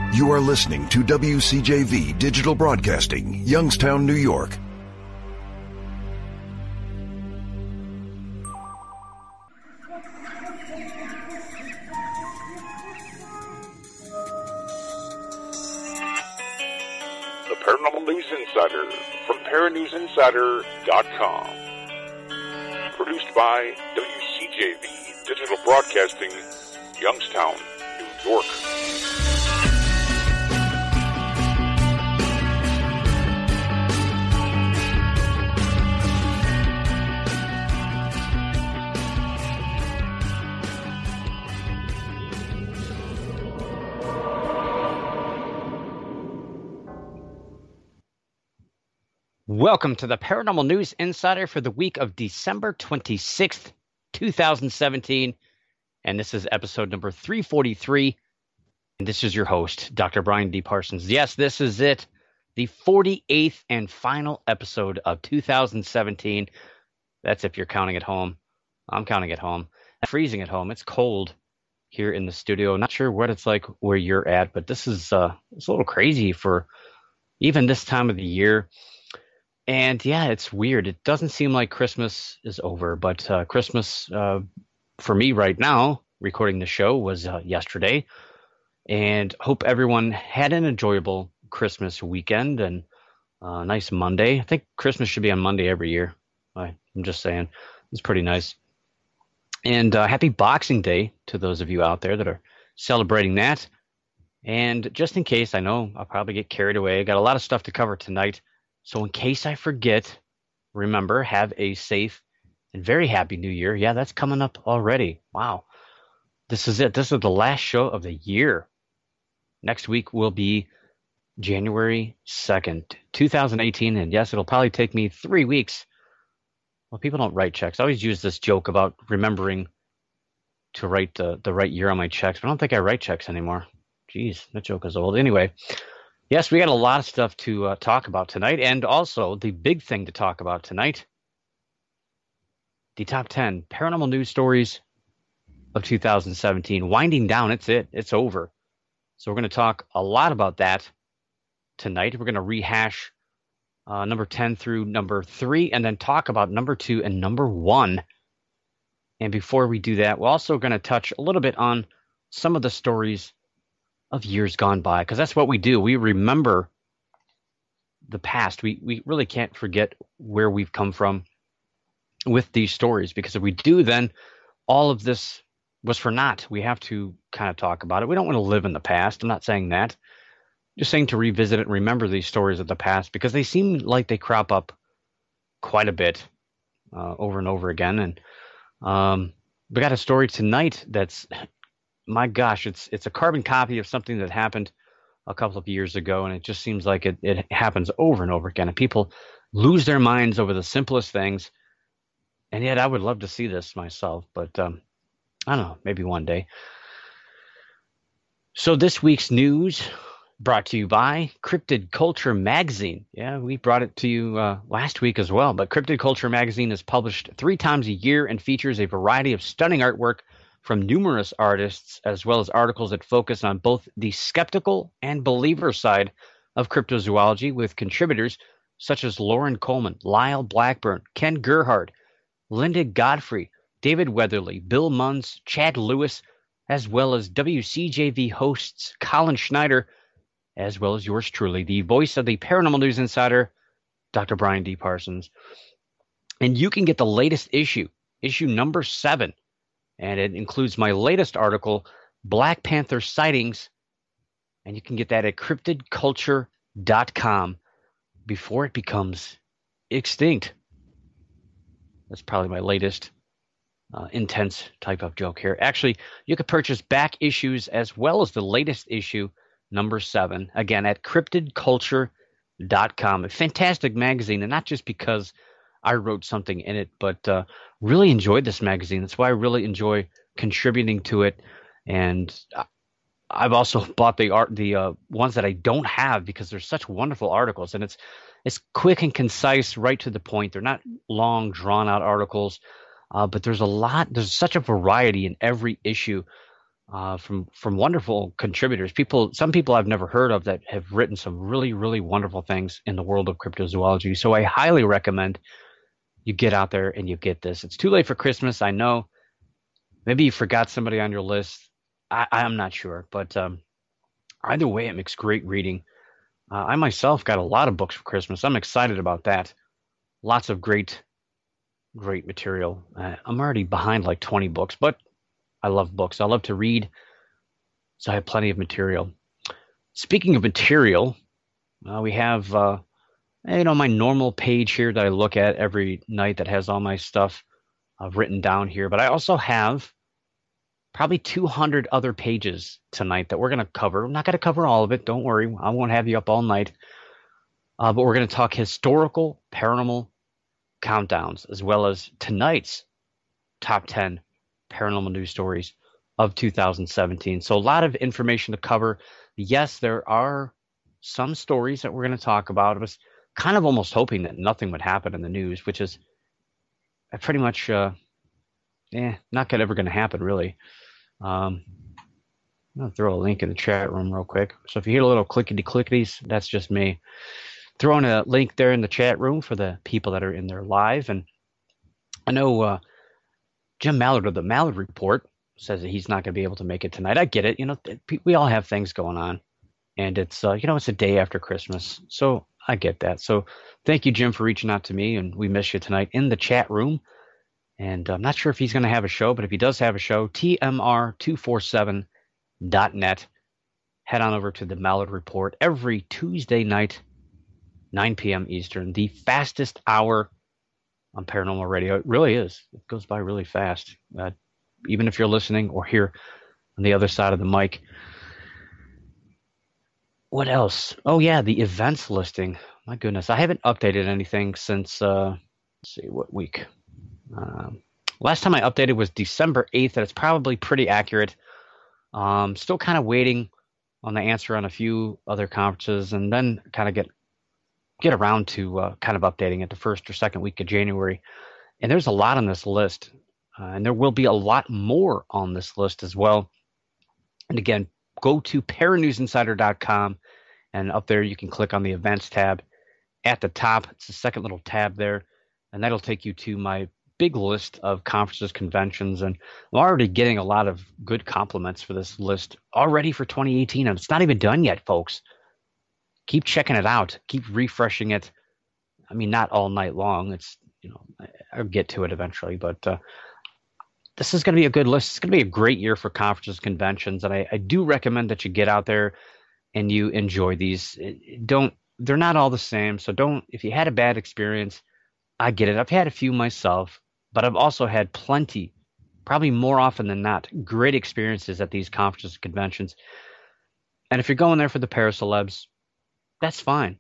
You are listening to WCJV Digital Broadcasting, Youngstown, New York. The Paranormal News Insider from ParaNewsInsider.com. Produced by WCJV Digital Broadcasting, Youngstown, New York. Welcome to the Paranormal News Insider for the week of December 26th, 2017. And this is episode number 343. And this is your host, Dr. Brian D. Parsons. Yes, this is it. The 48th and final episode of 2017. That's if you're counting at home. I'm counting at home. It's freezing at home. It's cold here in the studio. Not sure what it's like where you're at, but this is it's a little crazy for even this time of the year. And yeah, it's weird. It doesn't seem like Christmas is over, but Christmas for me right now, recording the show, was yesterday. And hope everyone had an enjoyable Christmas weekend and a nice Monday. I think Christmas should be on Monday every year. I'm just saying. It's pretty nice. And happy Boxing Day to those of you out there that are celebrating that. And just in case, I know I'll probably get carried away. I got a lot of stuff to cover tonight. So in case I forget, remember, have a safe and very happy New Year. Yeah, that's coming up already. Wow. This is it. This is the last show of the year. Next week will be January 2nd, 2018. And yes, it'll probably take me 3 weeks. Well, people don't write checks. I always use this joke about remembering to write the right year on my checks. But I don't think I write checks anymore. Jeez, that joke is old. Anyway. Yes, we got a lot of stuff to talk about tonight, and also the big thing to talk about tonight, the top 10 paranormal news stories of 2017. Winding down, it's over. So we're going to talk a lot about that tonight. We're going to rehash number 10 through number 3, and then talk about number 2 and number 1. And before we do that, we're also going to touch a little bit on some of the stories of years gone by, because that's what we do. We remember the past. We really can't forget where we've come from with these stories, because if we do, then all of this was for naught. We have to kind of talk about it. We don't want to live in the past. I'm not saying that. I'm just saying to revisit it and remember these stories of the past, because they seem like they crop up quite a bit over and over again. And we got a story tonight that's, my gosh, it's a carbon copy of something that happened a couple of years ago, and it just seems like it happens over and over again, and people lose their minds over the simplest things. And yet I would love to see this myself, but I don't know, maybe one day. So this week's news brought to you by Cryptid Culture Magazine. Yeah, we brought it to you last week as well, but Cryptid Culture Magazine is published 3 times a year and features a variety of stunning artwork from numerous artists, as well as articles that focus on both the skeptical and believer side of cryptozoology, with contributors such as Lauren Coleman, Lyle Blackburn, Ken Gerhard, Linda Godfrey, David Weatherly, Bill Munns, Chad Lewis, as well as WCJV hosts Colin Schneider, as well as yours truly, the voice of the Paranormal News Insider, Dr. Brian D. Parsons. And you can get the latest issue number 7, and it includes my latest article, Black Panther Sightings, and you can get that at cryptidculture.com before it becomes extinct. That's probably my latest intense type of joke here. Actually, you can purchase back issues as well as the latest issue, number 7, again at cryptidculture.com. A fantastic magazine, and not just because I wrote something in it, but really enjoyed this magazine. That's why I really enjoy contributing to it. And I've also bought the ones that I don't have, because they're such wonderful articles, and it's quick and concise, right to the point. They're not long, drawn out articles, but there's such a variety in every issue from wonderful contributors. Some people I've never heard of that have written some really, really wonderful things in the world of cryptozoology. So I highly recommend you get out there and you get this. It's too late for Christmas, I know. Maybe you forgot somebody on your list. I'm not sure, but either way, it makes great reading. I myself got a lot of books for Christmas. I'm excited about that. Lots of great material. I'm already behind like 20 books, but I love books. I love to read, so I have plenty of material. Speaking of material, we have my normal page here that I look at every night that has all my stuff written down here. But I also have probably 200 other pages tonight that we're going to cover. I'm not going to cover all of it. Don't worry. I won't have you up all night. But we're going to talk historical paranormal countdowns, as well as tonight's top 10 paranormal news stories of 2017. So a lot of information to cover. Yes, there are some stories that we're going to talk about. I was kind of almost hoping that nothing would happen in the news, which is pretty much not ever going to happen, really. I'm going to throw a link in the chat room real quick. So if you hear a little clickety-clickities, that's just me throwing a link there in the chat room for the people that are in there live. And I know Jim Mallard of the Mallard Report says that he's not going to be able to make it tonight. I get it. We all have things going on. And it's, it's a day after Christmas. So I get that. So thank you, Jim, for reaching out to me. And we miss you tonight in the chat room. And I'm not sure if he's going to have a show, but if he does have a show, tmr247.net. Head on over to the Mallard Report every Tuesday night, 9 p.m. Eastern, the fastest hour on paranormal radio. It really is. It goes by really fast, even if you're listening or here on the other side of the mic. What else? Oh, yeah, the events listing. My goodness, I haven't updated anything since, let's see, what week? Last time I updated was December 8th, and it's probably pretty accurate. Still kind of waiting on the answer on a few other conferences, and then kind of get around to kind of updating it the first or second week of January. And there's a lot on this list, and there will be a lot more on this list as well. And again, go to paranewsinsider.com, and up there you can click on the events tab at the top. It's the second little tab there, and that'll take you to my big list of conferences, conventions, and I'm already getting a lot of good compliments for this list already for 2018, and it's not even done yet, folks. Keep checking it out. Keep refreshing it. I mean, not all night long. It's, I'll get to it eventually, but this is going to be a good list. It's going to be a great year for conferences, conventions, and I do recommend that you get out there and you enjoy these. They're not all the same, so if you had a bad experience, I get it. I've had a few myself, but I've also had plenty, probably more often than not, great experiences at these conferences and conventions. And if you're going there for the paracelebs, that's fine.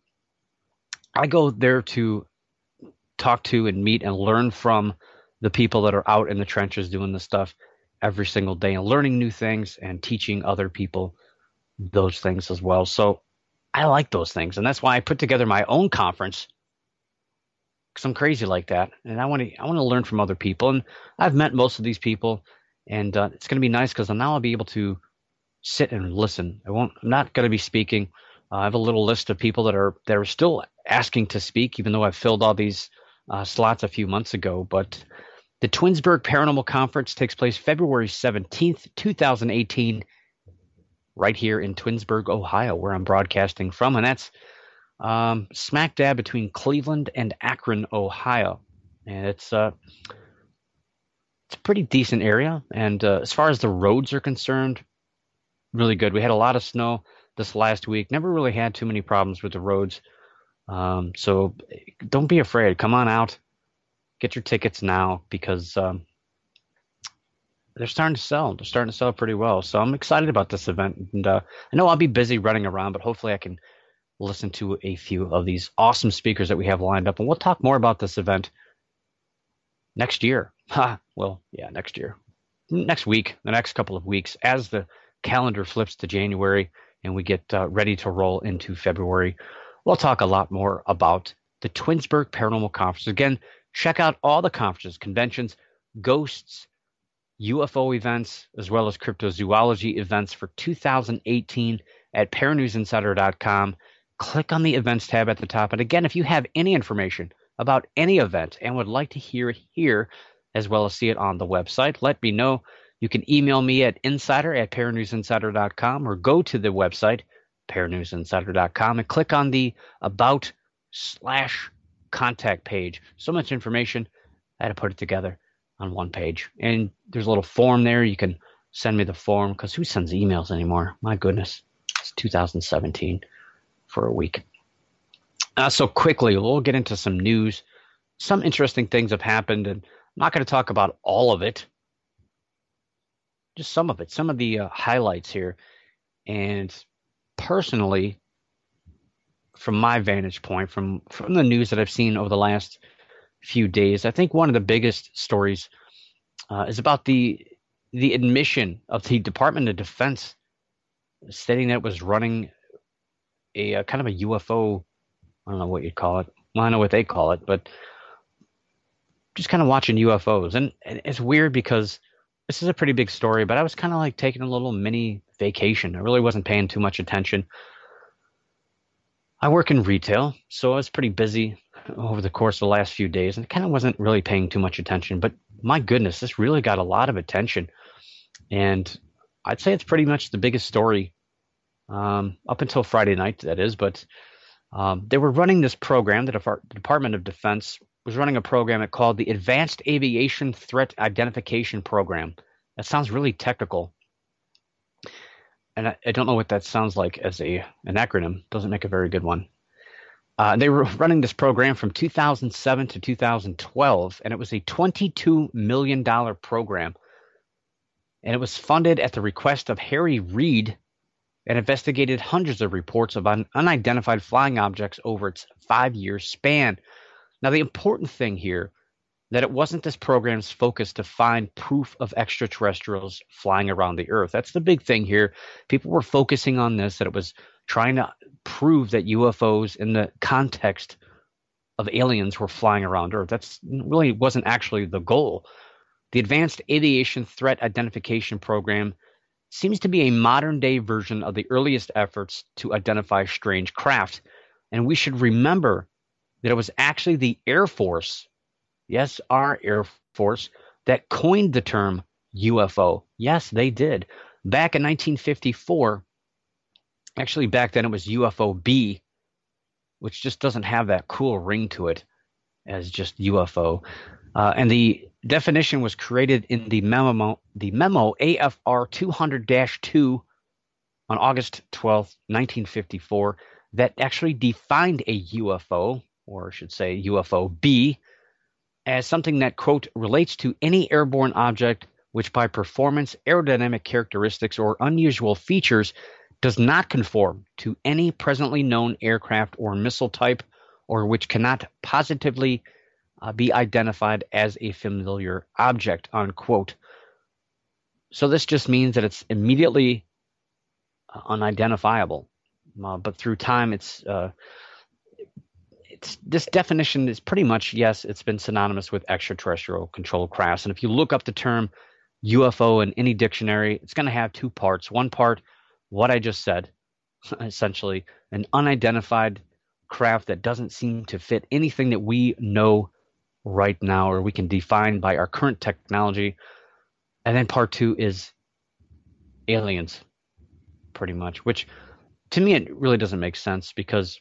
I go there to talk to and meet and learn from the people that are out in the trenches doing this stuff every single day and learning new things and teaching other people those things as well. So I like those things, and that's why I put together my own conference, because I'm crazy like that, and I want to learn from other people. And I've met most of these people, and it's going to be nice because now I'll be able to sit and listen. I'm not going to be speaking. I have a little list of people that are still asking to speak, even though I filled all these slots a few months ago. But the Twinsburg Paranormal Conference takes place February 17th, 2018, right here in Twinsburg, Ohio, where I'm broadcasting from, and that's smack dab between Cleveland and Akron, Ohio. And it's a pretty decent area. And as far as the roads are concerned, really good. We had a lot of snow this last week. Never really had too many problems with the roads. So don't be afraid. Come on out. Get your tickets now, because they're starting to sell. They're starting to sell pretty well. So I'm excited about this event. And I know I'll be busy running around, but hopefully I can listen to a few of these awesome speakers that we have lined up. And we'll talk more about this event next year. Next year. Next week, the next couple of weeks, as the calendar flips to January and we get ready to roll into February. We'll talk a lot more about the Twinsburg Paranormal Conference. Again, check out all the conferences, conventions, ghosts, UFO events as well as cryptozoology events for 2018 at paranewsinsider.com. Click on the events tab at the top. And again, if you have any information about any event and would like to hear it here as well as see it on the website, let me know. You can email me at insider@paranewsinsider.com or go to the website, paranewsinsider.com, and click on the About/Contact page. So much information, I had to put it together on one page. And there's a little form there. You can send me the form, because who sends emails anymore? My goodness, it's 2017 for a week. So quickly, we'll get into some news. Some interesting things have happened, and I'm not going to talk about all of it. Just some of it, some of the highlights here. And personally, from my vantage point, from the news that I've seen over the last few days, I think one of the biggest stories is about the admission of the Department of Defense, stating that it was running a kind of a UFO, I don't know what you'd call it. Well, I know what they call it, but just kind of watching UFOs. And it's weird because this is a pretty big story, but I was kind of like taking a little mini vacation. I really wasn't paying too much attention. I work in retail, so I was pretty busy over the course of the last few days and kind of wasn't really paying too much attention. But my goodness, this really got a lot of attention. And I'd say it's pretty much the biggest story up until Friday night, that is. But they were running this program. The Department of Defense was running a program called the Advanced Aviation Threat Identification Program. That sounds really technical. And I don't know what that sounds like as an acronym. Doesn't make a very good one. They were running this program from 2007 to 2012, and it was a $22 million program. And it was funded at the request of Harry Reid and investigated hundreds of reports of unidentified flying objects over its 5-year span. Now, the important thing here, that it wasn't this program's focus to find proof of extraterrestrials flying around the Earth. That's the big thing here. People were focusing on this, that it was trying to prove that UFOs in the context of aliens were flying around Earth. That's really wasn't actually the goal. The Advanced Aviation Threat Identification Program seems to be a modern-day version of the earliest efforts to identify strange craft. And we should remember that it was actually the Air Force, yes, our Air Force, that coined the term UFO. Yes, they did. Back in 1954, actually back then it was UFO-B, which just doesn't have that cool ring to it as just UFO. And the definition was created in the memo AFR 200-2 on August 12, 1954, that actually defined a UFO, or I should say UFO-B, as something that, quote, relates to any airborne object which by performance, aerodynamic characteristics, or unusual features does not conform to any presently known aircraft or missile type, or which cannot positively be identified as a familiar object, unquote. So this just means that it's immediately unidentifiable. But through time, it's this definition is pretty much, yes, it's been synonymous with extraterrestrial controlled crafts. And if you look up the term UFO in any dictionary, it's going to have two parts. One part, what I just said, essentially an unidentified craft that doesn't seem to fit anything that we know right now or we can define by our current technology. And then part two is aliens, pretty much, which to me, it really doesn't make sense because,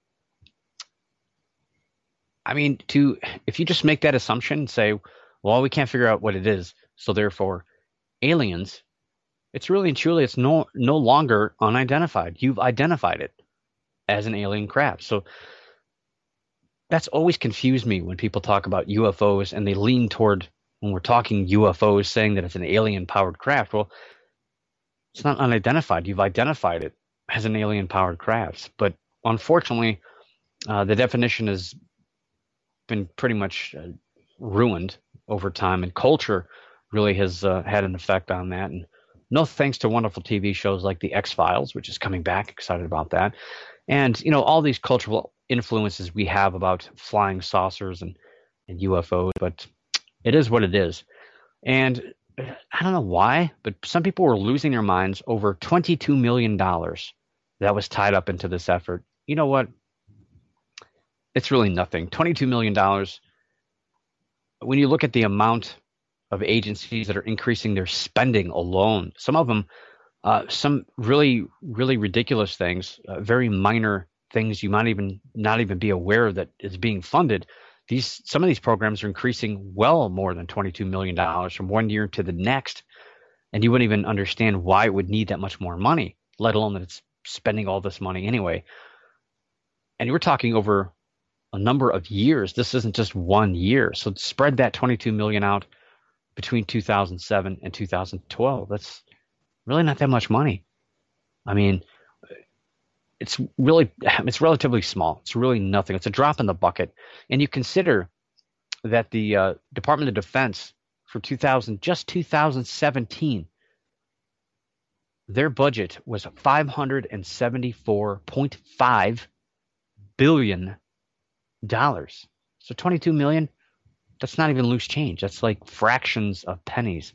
I mean, if you just make that assumption and say, well, we can't figure out what it is, so therefore aliens, it's really and truly, it's no longer unidentified. You've identified it as an alien craft. So that's always confused me when people talk about UFOs and they lean toward, when we're talking UFOs, saying that it's an alien-powered craft. Well, it's not unidentified. You've identified it as an alien-powered craft. But unfortunately, the definition has been pretty much ruined over time, and culture really has had an effect on that. And no thanks to wonderful TV shows like The X-Files, which is coming back. Excited about that. And, you know, all these cultural influences we have about flying saucers and UFOs, but it is what it is. And I don't know why, but some people were losing their minds over $22 million that was tied up into this effort. You know what? It's really nothing. $22 million. When you look at the amount of agencies that are increasing their spending alone, some of them, some really, really ridiculous things, very minor things you might even not even be aware that is being funded. Some of these programs are increasing well more than $22 million from one year to the next, and you wouldn't even understand why it would need that much more money, let alone that it's spending all this money anyway. And we're talking over a number of years. This isn't just 1 year. So spread that 22 million out between 2007 and 2012. That's really not that much money. I mean, it's relatively small. It's really nothing. It's a drop in the bucket. And you consider that the Department of Defense for 2017, their budget was $574.5 billion. So 22 million, that's not even loose change. That's like fractions of pennies.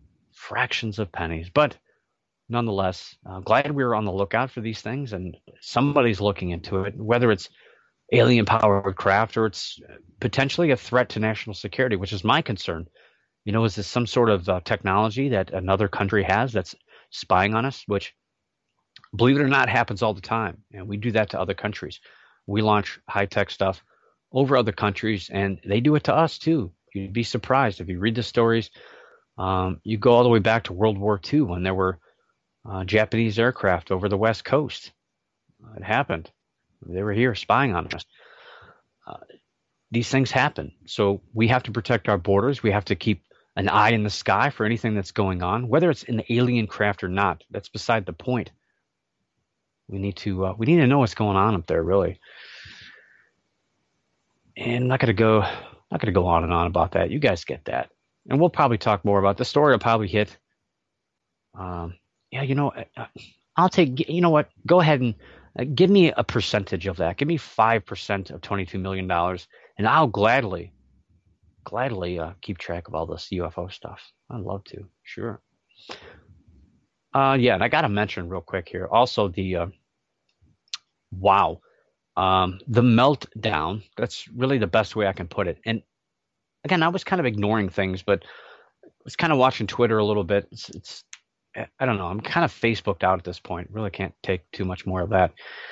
But nonetheless, glad we were on the lookout for these things, and somebody's looking into it, whether it's alien-powered craft or it's potentially a threat to national security, which is my concern. You know, is this some sort of technology that another country has that's spying on us, which, believe it or not, happens all the time, and we do that to other countries. We launch high-tech stuff over other countries, and they do it to us too. You'd be surprised if you read the stories. You go all the way back to World War II when there were Japanese aircraft over the West Coast. It happened. They were here spying on us. These things happen. So we have to protect our borders. We have to keep an eye in the sky for anything that's going on, whether it's an alien craft or not. That's beside the point. We need to know what's going on up there, really. And I'm not going to go on and on about that. You guys get that. And we'll probably talk more about the story. Will probably hit. I'll take. You know what? Go ahead and give me a percentage of that. Give me 5% of $22 million, and I'll gladly keep track of all this UFO stuff. I'd love to. Sure. And I got to mention real quick here also the the meltdown. That's really the best way I can put it. And again, I was kind of ignoring things, but I was kind of watching Twitter a little bit. It's I don't know. I'm kind of Facebooked out at this point. Really can't take too much more of that.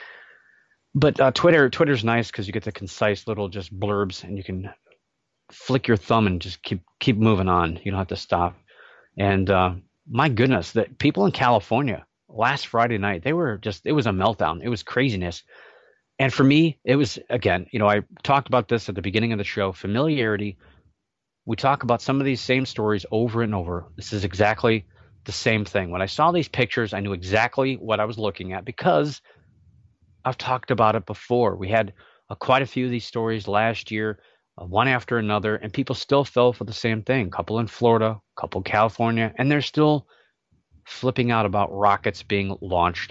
But Twitter's nice because you get the concise little just blurbs, and you can flick your thumb and just keep moving on. You don't have to stop. And my goodness, that people in California last Friday night, it was a meltdown. It was craziness. And for me, it was, again, I talked about this at the beginning of the show, familiarity. We talk about some of these same stories over and over. This is exactly the same thing. When I saw these pictures, I knew exactly what I was looking at because I've talked about it before. We had quite a few of these stories last year, one after another, and people still fell for the same thing. A couple in Florida, a couple in California, and they're still flipping out about rockets being launched.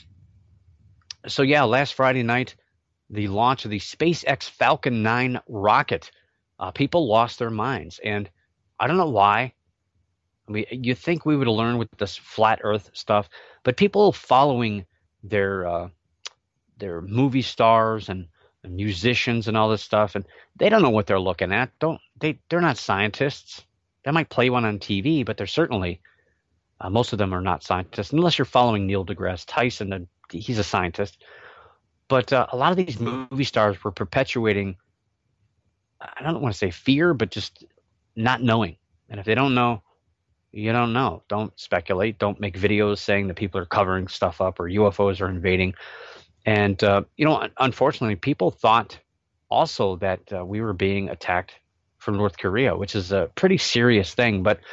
So yeah, last Friday night, the launch of the SpaceX Falcon 9 rocket, people lost their minds. And I don't know why. I mean, you think we would have learned with this flat Earth stuff, but people following their movie stars and musicians and all this stuff, and they don't know what they're looking at. They're not scientists. They might play one on TV, but they're certainly most of them are not scientists, unless you're following Neil deGrasse Tyson, and he's a scientist. But a lot of these movie stars were perpetuating, I don't want to say fear, but just not knowing. And if they don't know, you don't know. Don't speculate. Don't make videos saying that people are covering stuff up or UFOs are invading. And, unfortunately, people thought also that we were being attacked from North Korea, which is a pretty serious thing. But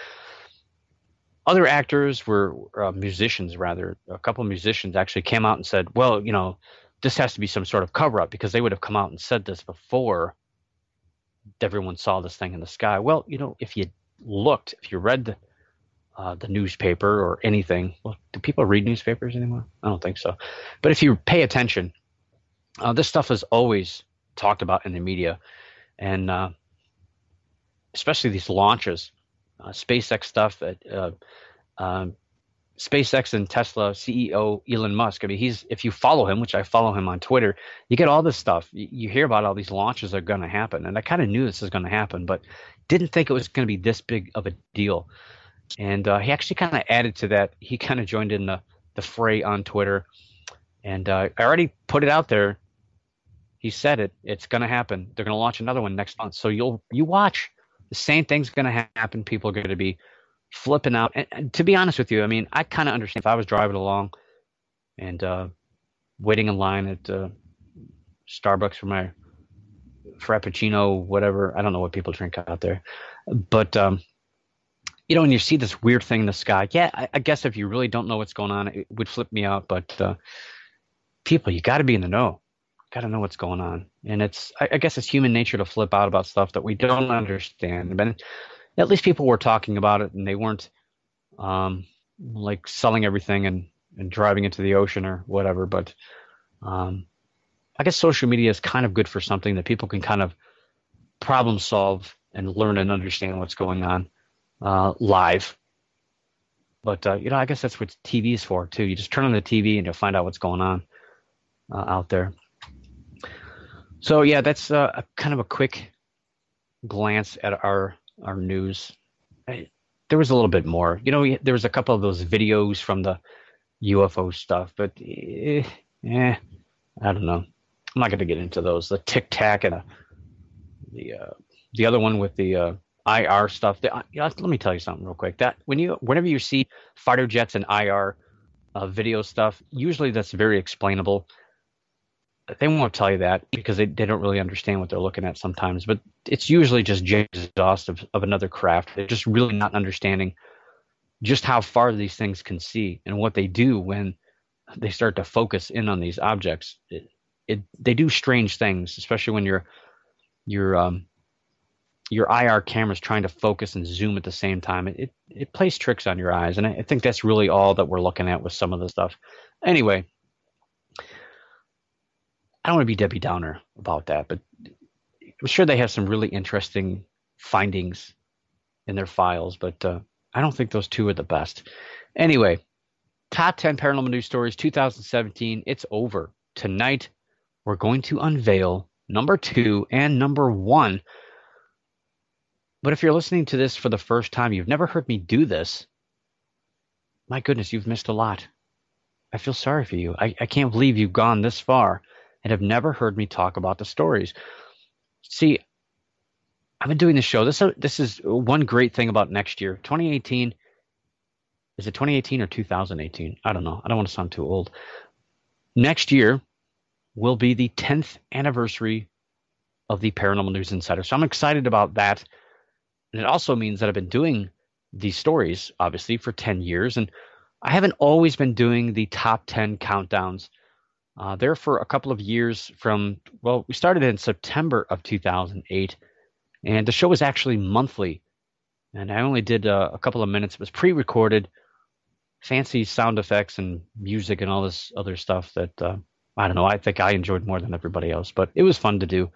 other actors musicians, rather, a couple of musicians actually came out and said, well, this has to be some sort of cover-up, because they would have come out and said this before everyone saw this thing in the sky. Well, if you read the newspaper or anything. Well, do people read newspapers anymore? I don't think so. But if you pay attention, this stuff is always talked about in the media, and especially these launches. SpaceX stuff. Um, SpaceX and Tesla CEO Elon Musk. I mean, if you follow him, which I follow him on Twitter, you get all this stuff. You hear about all these launches that are going to happen, and I kind of knew this was going to happen, but didn't think it was going to be this big of a deal. And he actually kind of added to that. He kind of joined in the fray on Twitter, and I already put it out there. He said it. It's going to happen. They're going to launch another one next month. So you watch. The same thing's going to happen. People are going to be flipping out. And to be honest with you, I mean, I kind of understand if I was driving along and waiting in line at Starbucks for my Frappuccino, whatever. I don't know what people drink out there. But, when you see this weird thing in the sky, yeah, I guess if you really don't know what's going on, it would flip me out. But people, you got to be in the know. Got to know what's going on. And I guess it's human nature to flip out about stuff that we don't understand. But at least people were talking about it, and they weren't like selling everything and driving into the ocean or whatever. But I guess social media is kind of good for something that people can kind of problem solve and learn and understand what's going on live. But, I guess that's what TV is for, too. You just turn on the TV and you'll find out what's going on out there. So, yeah, that's kind of a quick glance at our news. There was a little bit more. There was a couple of those videos from the UFO stuff, but I don't know. I'm not going to get into those. The Tic Tac and the other one with the IR stuff. Let me tell you something real quick. That whenever you see fighter jets and IR video stuff, usually that's very explainable. They won't tell you that because they don't really understand what they're looking at sometimes. But it's usually just exhaustive of another craft. They're just really not understanding just how far these things can see and what they do when they start to focus in on these objects. They do strange things, especially when your IR camera is trying to focus and zoom at the same time. It plays tricks on your eyes, and I think that's really all that we're looking at with some of the stuff. Anyway, I don't want to be Debbie Downer about that, but I'm sure they have some really interesting findings in their files, but I don't think those two are the best. Anyway, top 10 paranormal news stories 2017. It's over. Tonight, we're going to unveil number 2 and number 1. But if you're listening to this for the first time, you've never heard me do this, my goodness, you've missed a lot. I feel sorry for you. I can't believe you've gone this far and have never heard me talk about the stories. See, I've been doing this show. This is one great thing about next year. 2018, is it 2018 or 2018? I don't know. I don't want to sound too old. Next year will be the 10th anniversary of the Paranormal News Insider. So I'm excited about that. And it also means that I've been doing these stories, obviously, for 10 years. And I haven't always been doing the top 10 countdowns. There for a couple of years we started in September of 2008. And the show was actually monthly. And I only did a couple of minutes. It was pre-recorded, fancy sound effects and music and all this other stuff that, I don't know, I think I enjoyed more than everybody else. But it was fun to do.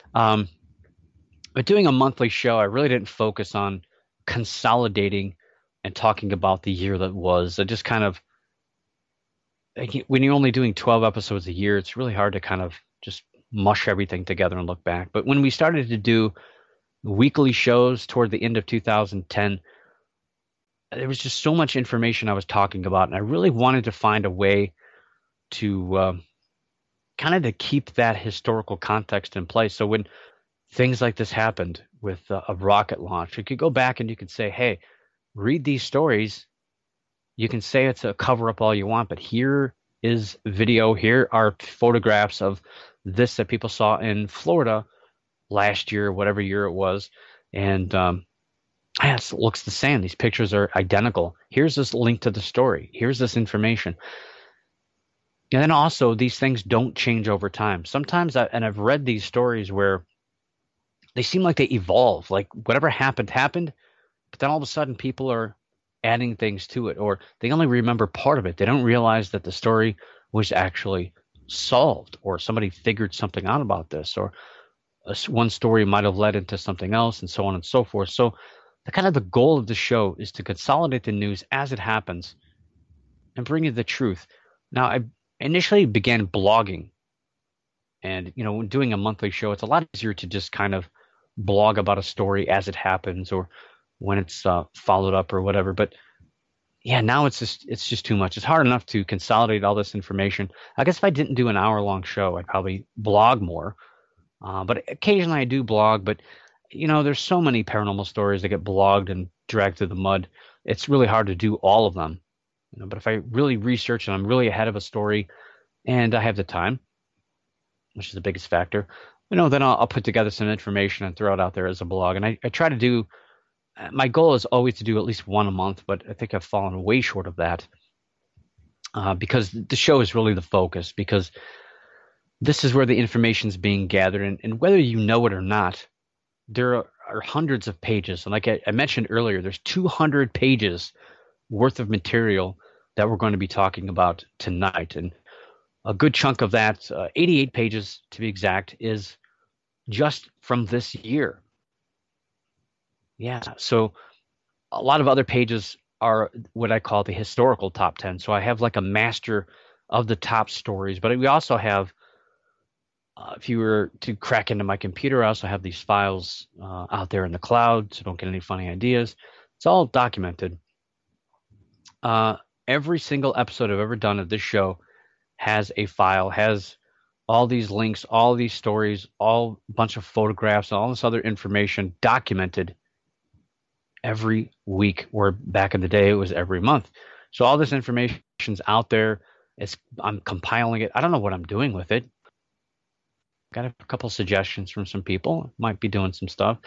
But doing a monthly show, I really didn't focus on consolidating and talking about the year that was. I just kind of, when you're only doing 12 episodes a year, it's really hard to kind of just mush everything together and look back. But when we started to do weekly shows toward the end of 2010, there was just so much information I was talking about, and I really wanted to find a way to kind of to keep that historical context in place. So when things like this happened with a rocket launch, you could go back and you could say, hey, read these stories. You can say it's a cover-up all you want, but here is video. Here are photographs of this that people saw in Florida last year, whatever year it was. And it looks the same. These pictures are identical. Here's this link to the story. Here's this information. And then also, these things don't change over time. Sometimes, I've read these stories where they seem like they evolve. Like whatever happened, but then all of a sudden people are adding things to it, or they only remember part of it. They don't realize that the story was actually solved, or somebody figured something out about this, or one story might have led into something else, and so on and so forth. So the goal of the show is to consolidate the news as it happens and bring you the truth. Now, I initially began blogging, and when doing a monthly show, it's a lot easier to just kind of blog about a story as it happens or when it's followed up or whatever. But yeah, now it's just too much. It's hard enough to consolidate all this information. I guess if I didn't do an hour-long show, I'd probably blog more. But occasionally I do blog, but there's so many paranormal stories that get blogged and dragged through the mud. It's really hard to do all of them. But if I really research and I'm really ahead of a story and I have the time, which is the biggest factor, then I'll put together some information and throw it out there as a blog. And I try to do, my goal is always to do at least one a month, but I think I've fallen way short of that because the show is really the focus, because this is where the information is being gathered. And whether you know it or not, there are hundreds of pages. And like I mentioned earlier, there's 200 pages worth of material that we're going to be talking about tonight. And a good chunk of that, 88 pages to be exact, is just from this year. Yeah, so a lot of other pages are what I call the historical top 10. So I have like a master of the top stories, but we also have, if you were to crack into my computer, I also have these files out there in the cloud, so don't get any funny ideas. It's all documented. Every single episode I've ever done of this show has a file, has all these links, all these stories, all bunch of photographs, all this other information documented every week, where back in the day it was every month. So all this information's out there. I'm compiling it. I don't know what I'm doing with it. Got a couple suggestions from some people. Might be doing some stuff.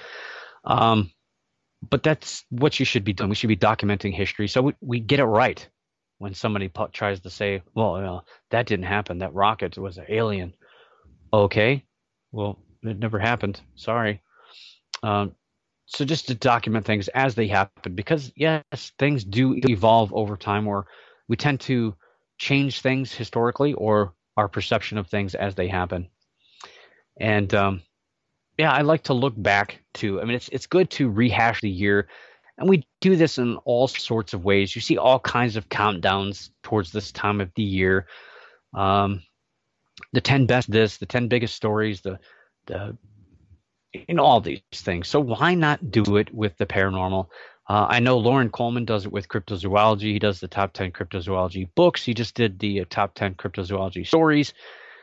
But that's what you should be doing. We should be documenting history so we get it right. When somebody tries to say, well, that didn't happen, that rocket was an alien. Okay, well, it never happened. Sorry. So just to document things as they happen, because yes, things do evolve over time, or we tend to change things historically or our perception of things as they happen. And I like to look back to, it's good to rehash the year. And we do this in all sorts of ways. You see all kinds of countdowns towards this time of the year. The 10 best this, the 10 biggest stories, the all these things. So why not do it with the paranormal? I know Loren Coleman does it with cryptozoology. He does the top 10 cryptozoology books. He just did the top 10 cryptozoology stories.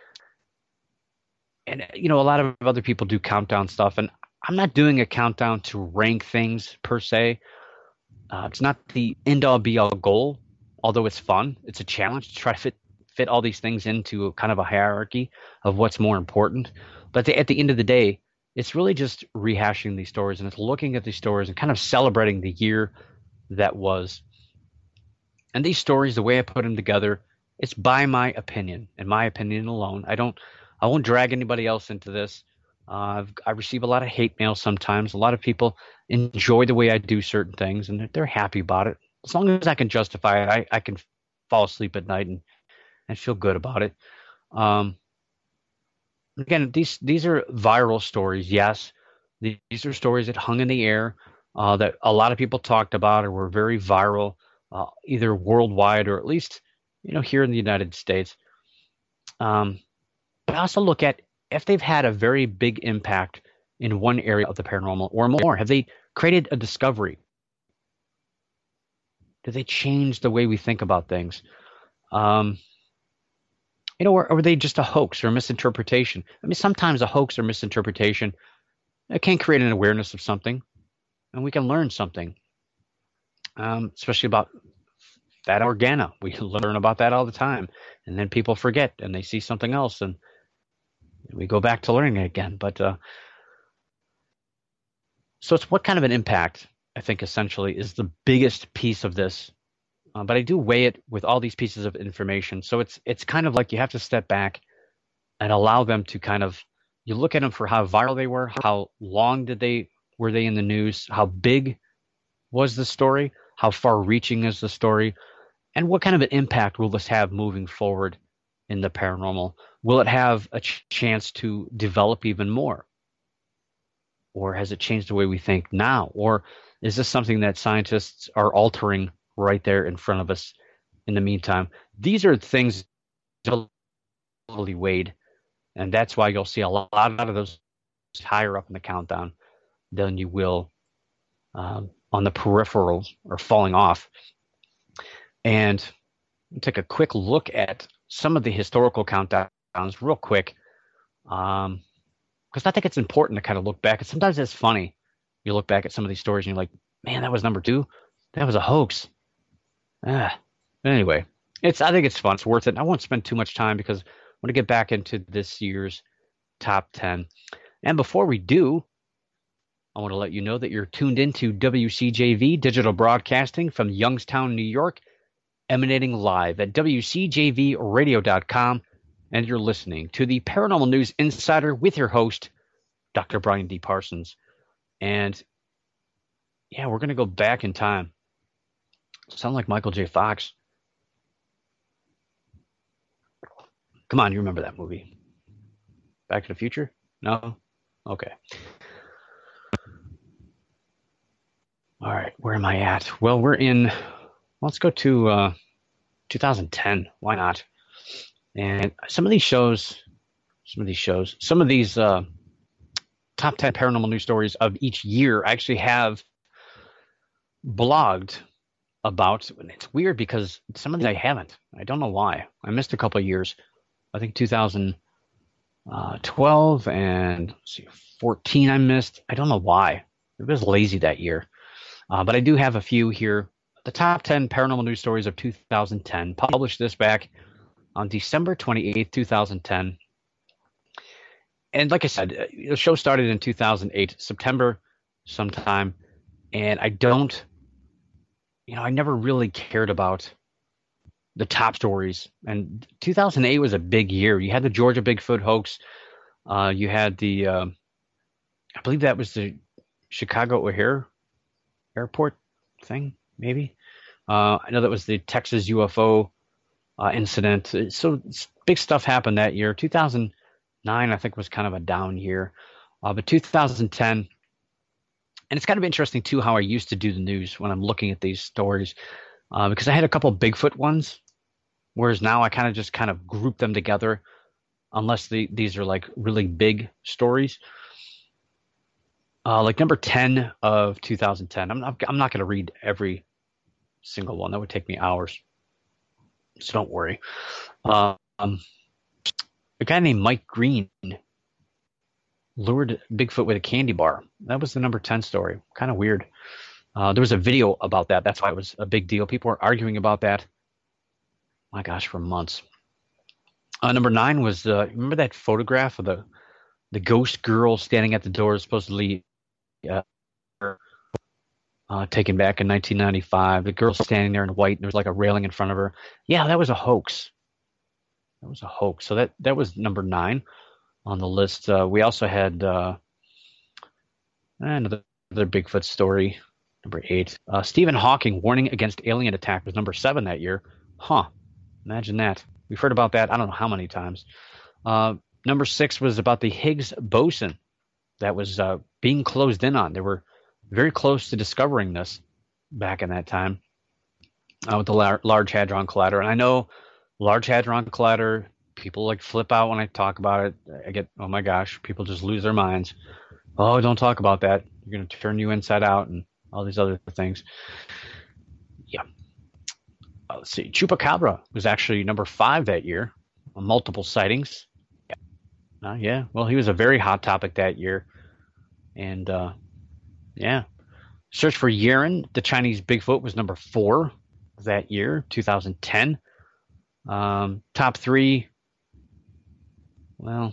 And, a lot of other people do countdown stuff. And I'm not doing a countdown to rank things per se. It's not the end-all be-all goal, although it's fun. It's a challenge to try to fit all these things into kind of a hierarchy of what's more important. But at the end of the day, it's really just rehashing these stories, and it's looking at these stories and kind of celebrating the year that was. And these stories, the way I put them together, it's by my opinion, and my opinion alone. I won't drag anybody else into this. I receive a lot of hate mail sometimes. A lot of people enjoy the way I do certain things, and they're happy about it. As long as I can justify it, I can fall asleep at night and feel good about it. Again, these are viral stories. Yes, these are stories that hung in the air, that a lot of people talked about or were very viral, either worldwide or at least here in the United States. But I also look at if they've had a very big impact in one area of the paranormal or more. Have they created a discovery? Do they change the way we think about things? Or are they just a hoax or a misinterpretation? Sometimes a hoax or misinterpretation, it can create an awareness of something, and we can learn something, especially about Fata Morgana. We learn about that all the time, and then people forget, and they see something else, and we go back to learning it again. But so it's what kind of an impact, I think, essentially, is the biggest piece of this. But I do weigh it with all these pieces of information. So it's kind of like you have to step back and allow them to kind of, you look at them for how viral they were, how long were they in the news, how big was the story, how far-reaching is the story, and what kind of an impact will this have moving forward in the paranormal? Will it have a chance to develop even more? Or has it changed the way we think now? Or Is this something that scientists are altering right there in front of us in the meantime? These are things totally weighed, and that's why you'll see a lot of those higher up in the countdown than you will on the peripheral or falling off. And take a quick look at some of the historical countdowns real quick, because I think it's important to kind of look back. And sometimes it's funny. You look back at some of these stories and you're like, man, that was number 2. That was a hoax. Anyway, I think it's fun. It's worth it. I won't spend too much time because I want to get back into this year's top 10. And before we do, I want to let you know that you're tuned into WCJV Digital Broadcasting from Youngstown, New York, emanating live at WCJVradio.com. And you're listening to the Paranormal News Insider with your host, Dr. Brian D. Parsons. And yeah, we're going to go back in time. Sound like Michael J. Fox. Come on, you remember that movie? Back to the Future? No? Okay. All right, where am I at? Well, let's go to 2010. Why not? And some of these top 10 paranormal news stories of each year I actually have blogged about. And it's weird because some of these I haven't. I don't know why. I missed a couple of years. I think 2012 and 14 I missed. I don't know why. I was lazy that year. But I do have a few here. The top 10 paranormal news stories of 2010. Published this back on December 28th, 2010. And like I said, the show started in 2008, September sometime. And I never really cared about the top stories. And 2008 was a big year. You had the Georgia Bigfoot hoax. You had the, I believe that was the Chicago O'Hare Airport thing, maybe. I know that was the Texas UFO incident. So big stuff happened that year. 2009, I think, was kind of a down year. But 2010, and it's kind of interesting, too, how I used to do the news when I'm looking at these stories, because I had a couple Bigfoot ones, whereas now I kind of group them together, unless these are like really big stories. Like number 10 of 2010. I'm not going to read every single one. That would take me hours. So don't worry. A guy named Mike Green lured Bigfoot with a candy bar. That was the number 10 story. Kind of weird. There was a video about that. That's why it was a big deal. People were arguing about that. My gosh, for months. Number 9 was, remember that photograph of the ghost girl standing at the door, supposedly taken back in 1995. The girl standing there in white, and there was like a railing in front of her. Yeah, that was a hoax. So that was number 9 on the list. We also had another Bigfoot story, number 8. Stephen Hawking warning against alien attack was number 7 that year. Imagine that. We've heard about that I don't know how many times. Number 6 was about the Higgs boson that was being closed in on. They were very close to discovering this back in that time with the Large Hadron Collider. And I know Large Hadron Collider, people like flip out when I talk about it. I get, oh my gosh, people just lose their minds. Oh, don't talk about that. You're going to turn you inside out and all these other things. Yeah. Let's see. Chupacabra was actually number 5 that year. Multiple sightings. Yeah. Well, he was a very hot topic that year. And, yeah. Search for Yeren, the Chinese Bigfoot, was number 4 that year, 2010. Top 3. Well,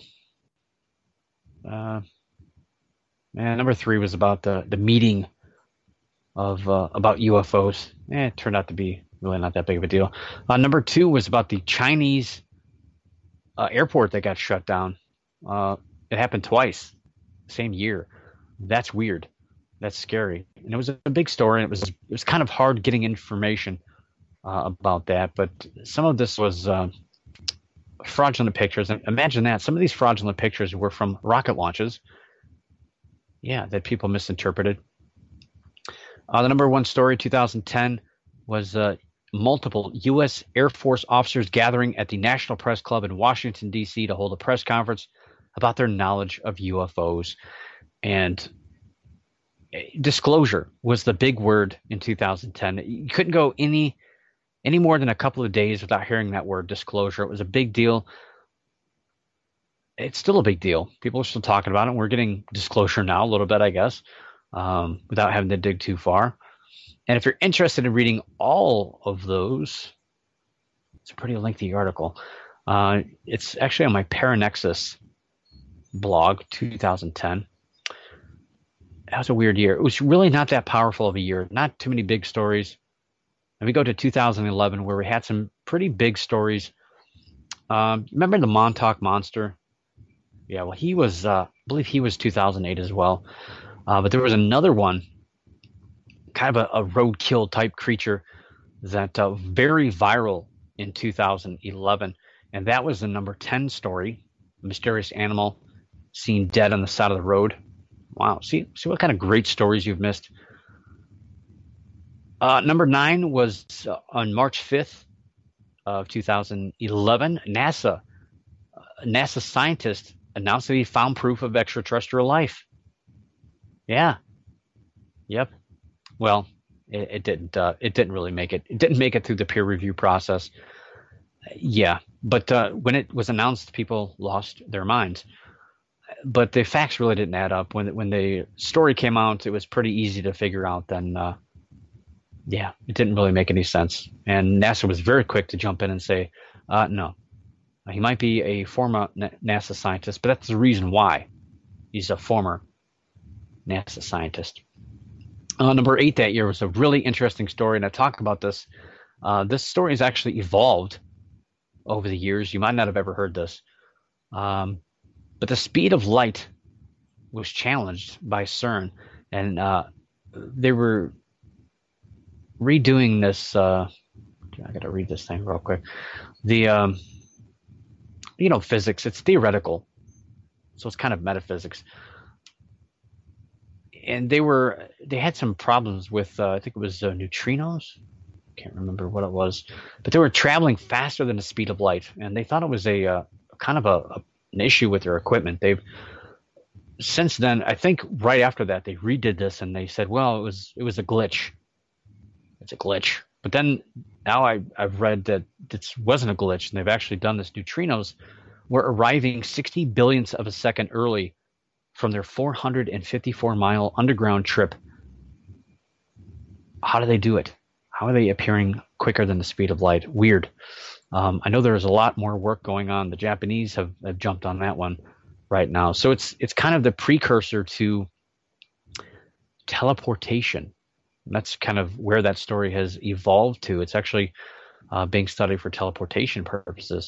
number 3 was about the meeting of about UFOs. It turned out to be really not that big of a deal. Number 2 was about the Chinese airport that got shut down. It happened twice, same year. That's weird. That's scary. And it was a big story. And it was kind of hard getting information about that. But some of this was fraudulent pictures. And imagine that. Some of these fraudulent pictures were from rocket launches. Yeah, that people misinterpreted. The number one story, 2010, was multiple U.S. Air Force officers gathering at the National Press Club in Washington, D.C. to hold a press conference about their knowledge of UFOs. And disclosure was the big word in 2010. You couldn't go any more than a couple of days without hearing that word, disclosure. It was a big deal. It's still a big deal. People are still talking about it. We're getting disclosure now a little bit, I guess, without having to dig too far. And if you're interested in reading all of those, it's a pretty lengthy article. It's actually on my Paranexus blog, 2010. That was a weird year. It was really not that powerful of a year. Not too many big stories. And we go to 2011, where we had some pretty big stories. Remember the Montauk Monster? Yeah, well, he was, I believe he was 2008 as well. But there was another one, kind of a roadkill type creature that very viral in 2011. And that was the number 10 story, a mysterious animal seen dead on the side of the road. Wow, see what kind of great stories you've missed. Number 9 was on March 5th of 2011. NASA scientists announced that he found proof of extraterrestrial life. Yeah. Yep. Well, it didn't. It didn't really make it. It didn't make it through the peer review process. Yeah, but when it was announced, people lost their minds. But the facts really didn't add up. When the story came out, it was pretty easy to figure out. Then, yeah, it didn't really make any sense. And NASA was very quick to jump in and say, no. He might be a former NASA scientist, but that's the reason why he's a former NASA scientist. Number 8 that year was a really interesting story, and I talk about this. This story has actually evolved over the years. You might not have ever heard this. But the speed of light was challenged by CERN, and they were redoing this. I got to read this thing real quick. The physics, it's theoretical, so it's kind of metaphysics. And they had some problems with I think it was neutrinos. Can't remember what it was, but they were traveling faster than the speed of light, and they thought it was a kind of an issue with their equipment. They've since then, I think right after that, they redid this and they said, well, it was a glitch. It's a glitch. But then now I've read that this wasn't a glitch, and they've actually done this. Neutrinos were arriving 60 billionths of a second early from their 454-mile underground trip. How do they do it? How are they appearing quicker than the speed of light? Weird. I know there's a lot more work going on. The Japanese have jumped on that one right now. So it's kind of the precursor to teleportation. That's kind of where that story has evolved to. It's actually being studied for teleportation purposes.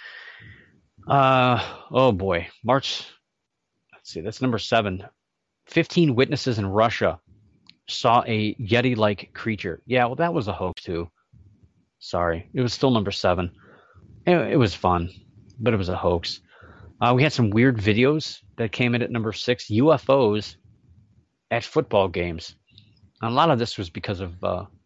Oh boy, March. Let's see, that's number 7. 15 witnesses in Russia saw a Yeti-like creature. Yeah, well, that was a hoax too. Sorry, it was still number 7. It was fun, but it was a hoax. We had some weird videos that came in at number 6. UFOs at football games. And a lot of this was because of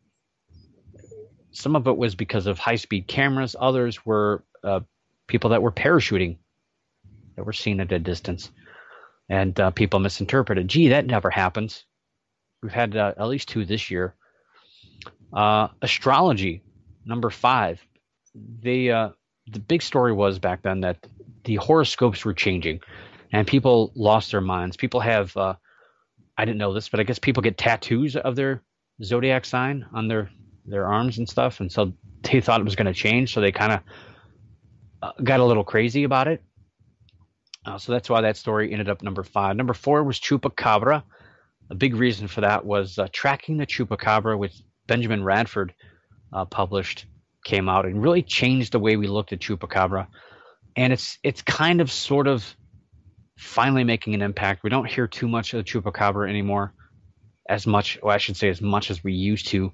some of it was because of high-speed cameras. Others were people that were parachuting that were seen at a distance, and people misinterpreted. Gee, that never happens. We've had at least 2 this year. Astrology, number 5. The big story was back then that the horoscopes were changing, and people lost their minds. People have I didn't know this, but I guess people get tattoos of their zodiac sign on their arms and stuff, and so they thought it was going to change, so they kind of got a little crazy about it. So that's why that story ended up number 5. Number 4 was Chupacabra. A big reason for that was Tracking the Chupacabra, which Benjamin Radford published, came out and really changed the way we looked at Chupacabra. And it's kind of sort of finally making an impact. We don't hear too much of the Chupacabra anymore, as much as we used to.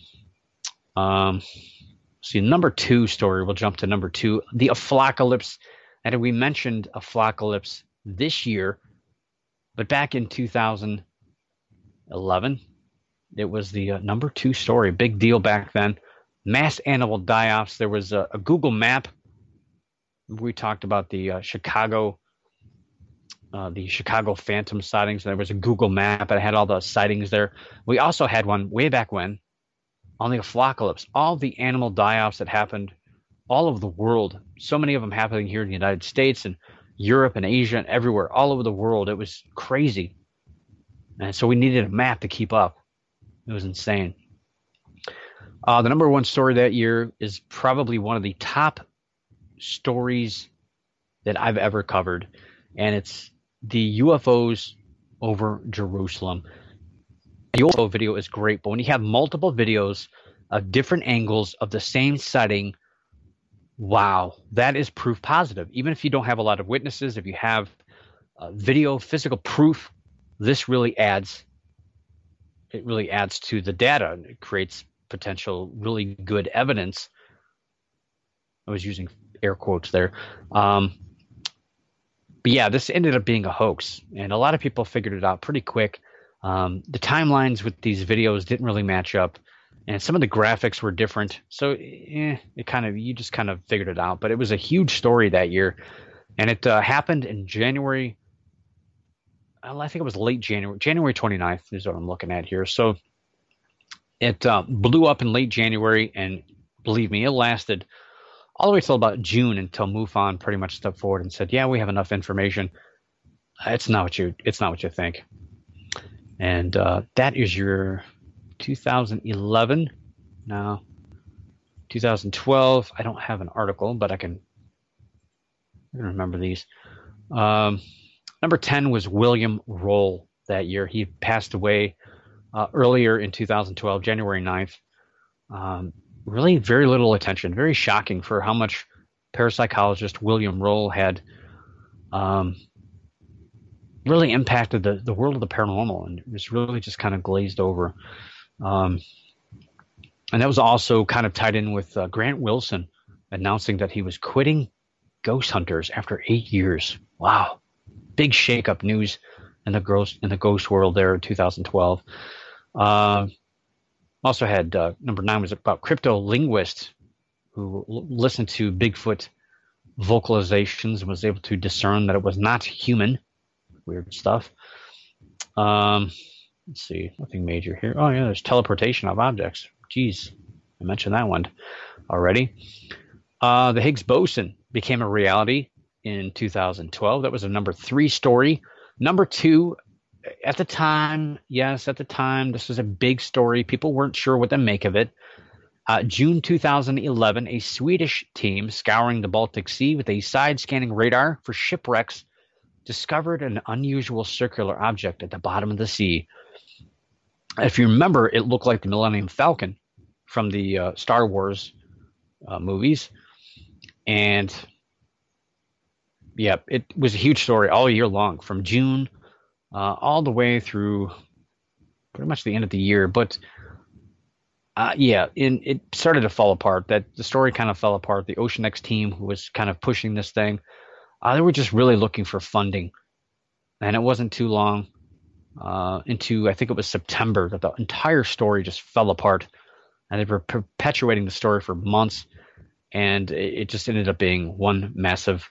See, number 2 story, we'll jump to number 2, the Aflocalypse. And we mentioned Aflocalypse this year, but back in 2011, It was the number 2 story. Big deal back then. Mass animal die-offs. There was a Google map. We talked about the Chicago Phantom sightings. There was a Google map that had all the sightings there. We also had one way back when on the Aflocalypse. All the animal die-offs that happened all over the world. So many of them happening here in the United States and Europe and Asia and everywhere, all over the world. It was crazy. And so we needed a map to keep up. It was insane. The number 1 story that year is probably one of the top stories that I've ever covered. And it's the UFOs over Jerusalem. The UFO video is great, but when you have multiple videos of different angles of the same sighting, wow, that is proof positive. Even if you don't have a lot of witnesses, if you have video, physical proof, this really adds to the data, and it creates potential really good evidence. I was using air quotes there. But yeah, this ended up being a hoax, and a lot of people figured it out pretty quick. The timelines with these videos didn't really match up, and some of the graphics were different. So you just kind of figured it out. But it was a huge story that year, and it happened in January. I think it was late January. January 29th is what I'm looking at here. So it blew up in late January, and believe me, it lasted all the way till about June, until MUFON pretty much stepped forward and said, "Yeah, we have enough information. It's not what you think." And that is your 2011. Now, 2012. I don't have an article, but I can remember these. Number 10 was William Roll that year. He passed away earlier in 2012, January 9th. Really very little attention. Very shocking for how much parapsychologist William Roll had really impacted the world of the paranormal, and it was really just kind of glazed over. And that was also kind of tied in with Grant Wilson announcing that he was quitting Ghost Hunters after 8 years. Wow. Big shakeup news in the ghost world there in 2012. Also had number 9 was about cryptolinguist who listened to Bigfoot vocalizations and was able to discern that it was not human. Weird stuff. Let's see, nothing major here. Oh yeah, there's teleportation of objects. Jeez, I mentioned that one already. The Higgs boson became a reality in 2012. That was a number 3 story. Number 2, at the time, this was a big story. People weren't sure what to make of it. June 2011, a Swedish team scouring the Baltic Sea with a side-scanning radar for shipwrecks discovered an unusual circular object at the bottom of the sea. If you remember, it looked like the Millennium Falcon from the Star Wars movies. And yeah, it was a huge story all year long, from June all the way through pretty much the end of the year. But it started to fall apart. That the story kind of fell apart. The Ocean X team, who was kind of pushing this thing, they were just really looking for funding, and it wasn't too long into, I think it was September, that the entire story just fell apart, and they were perpetuating the story for months, and it just ended up being one massive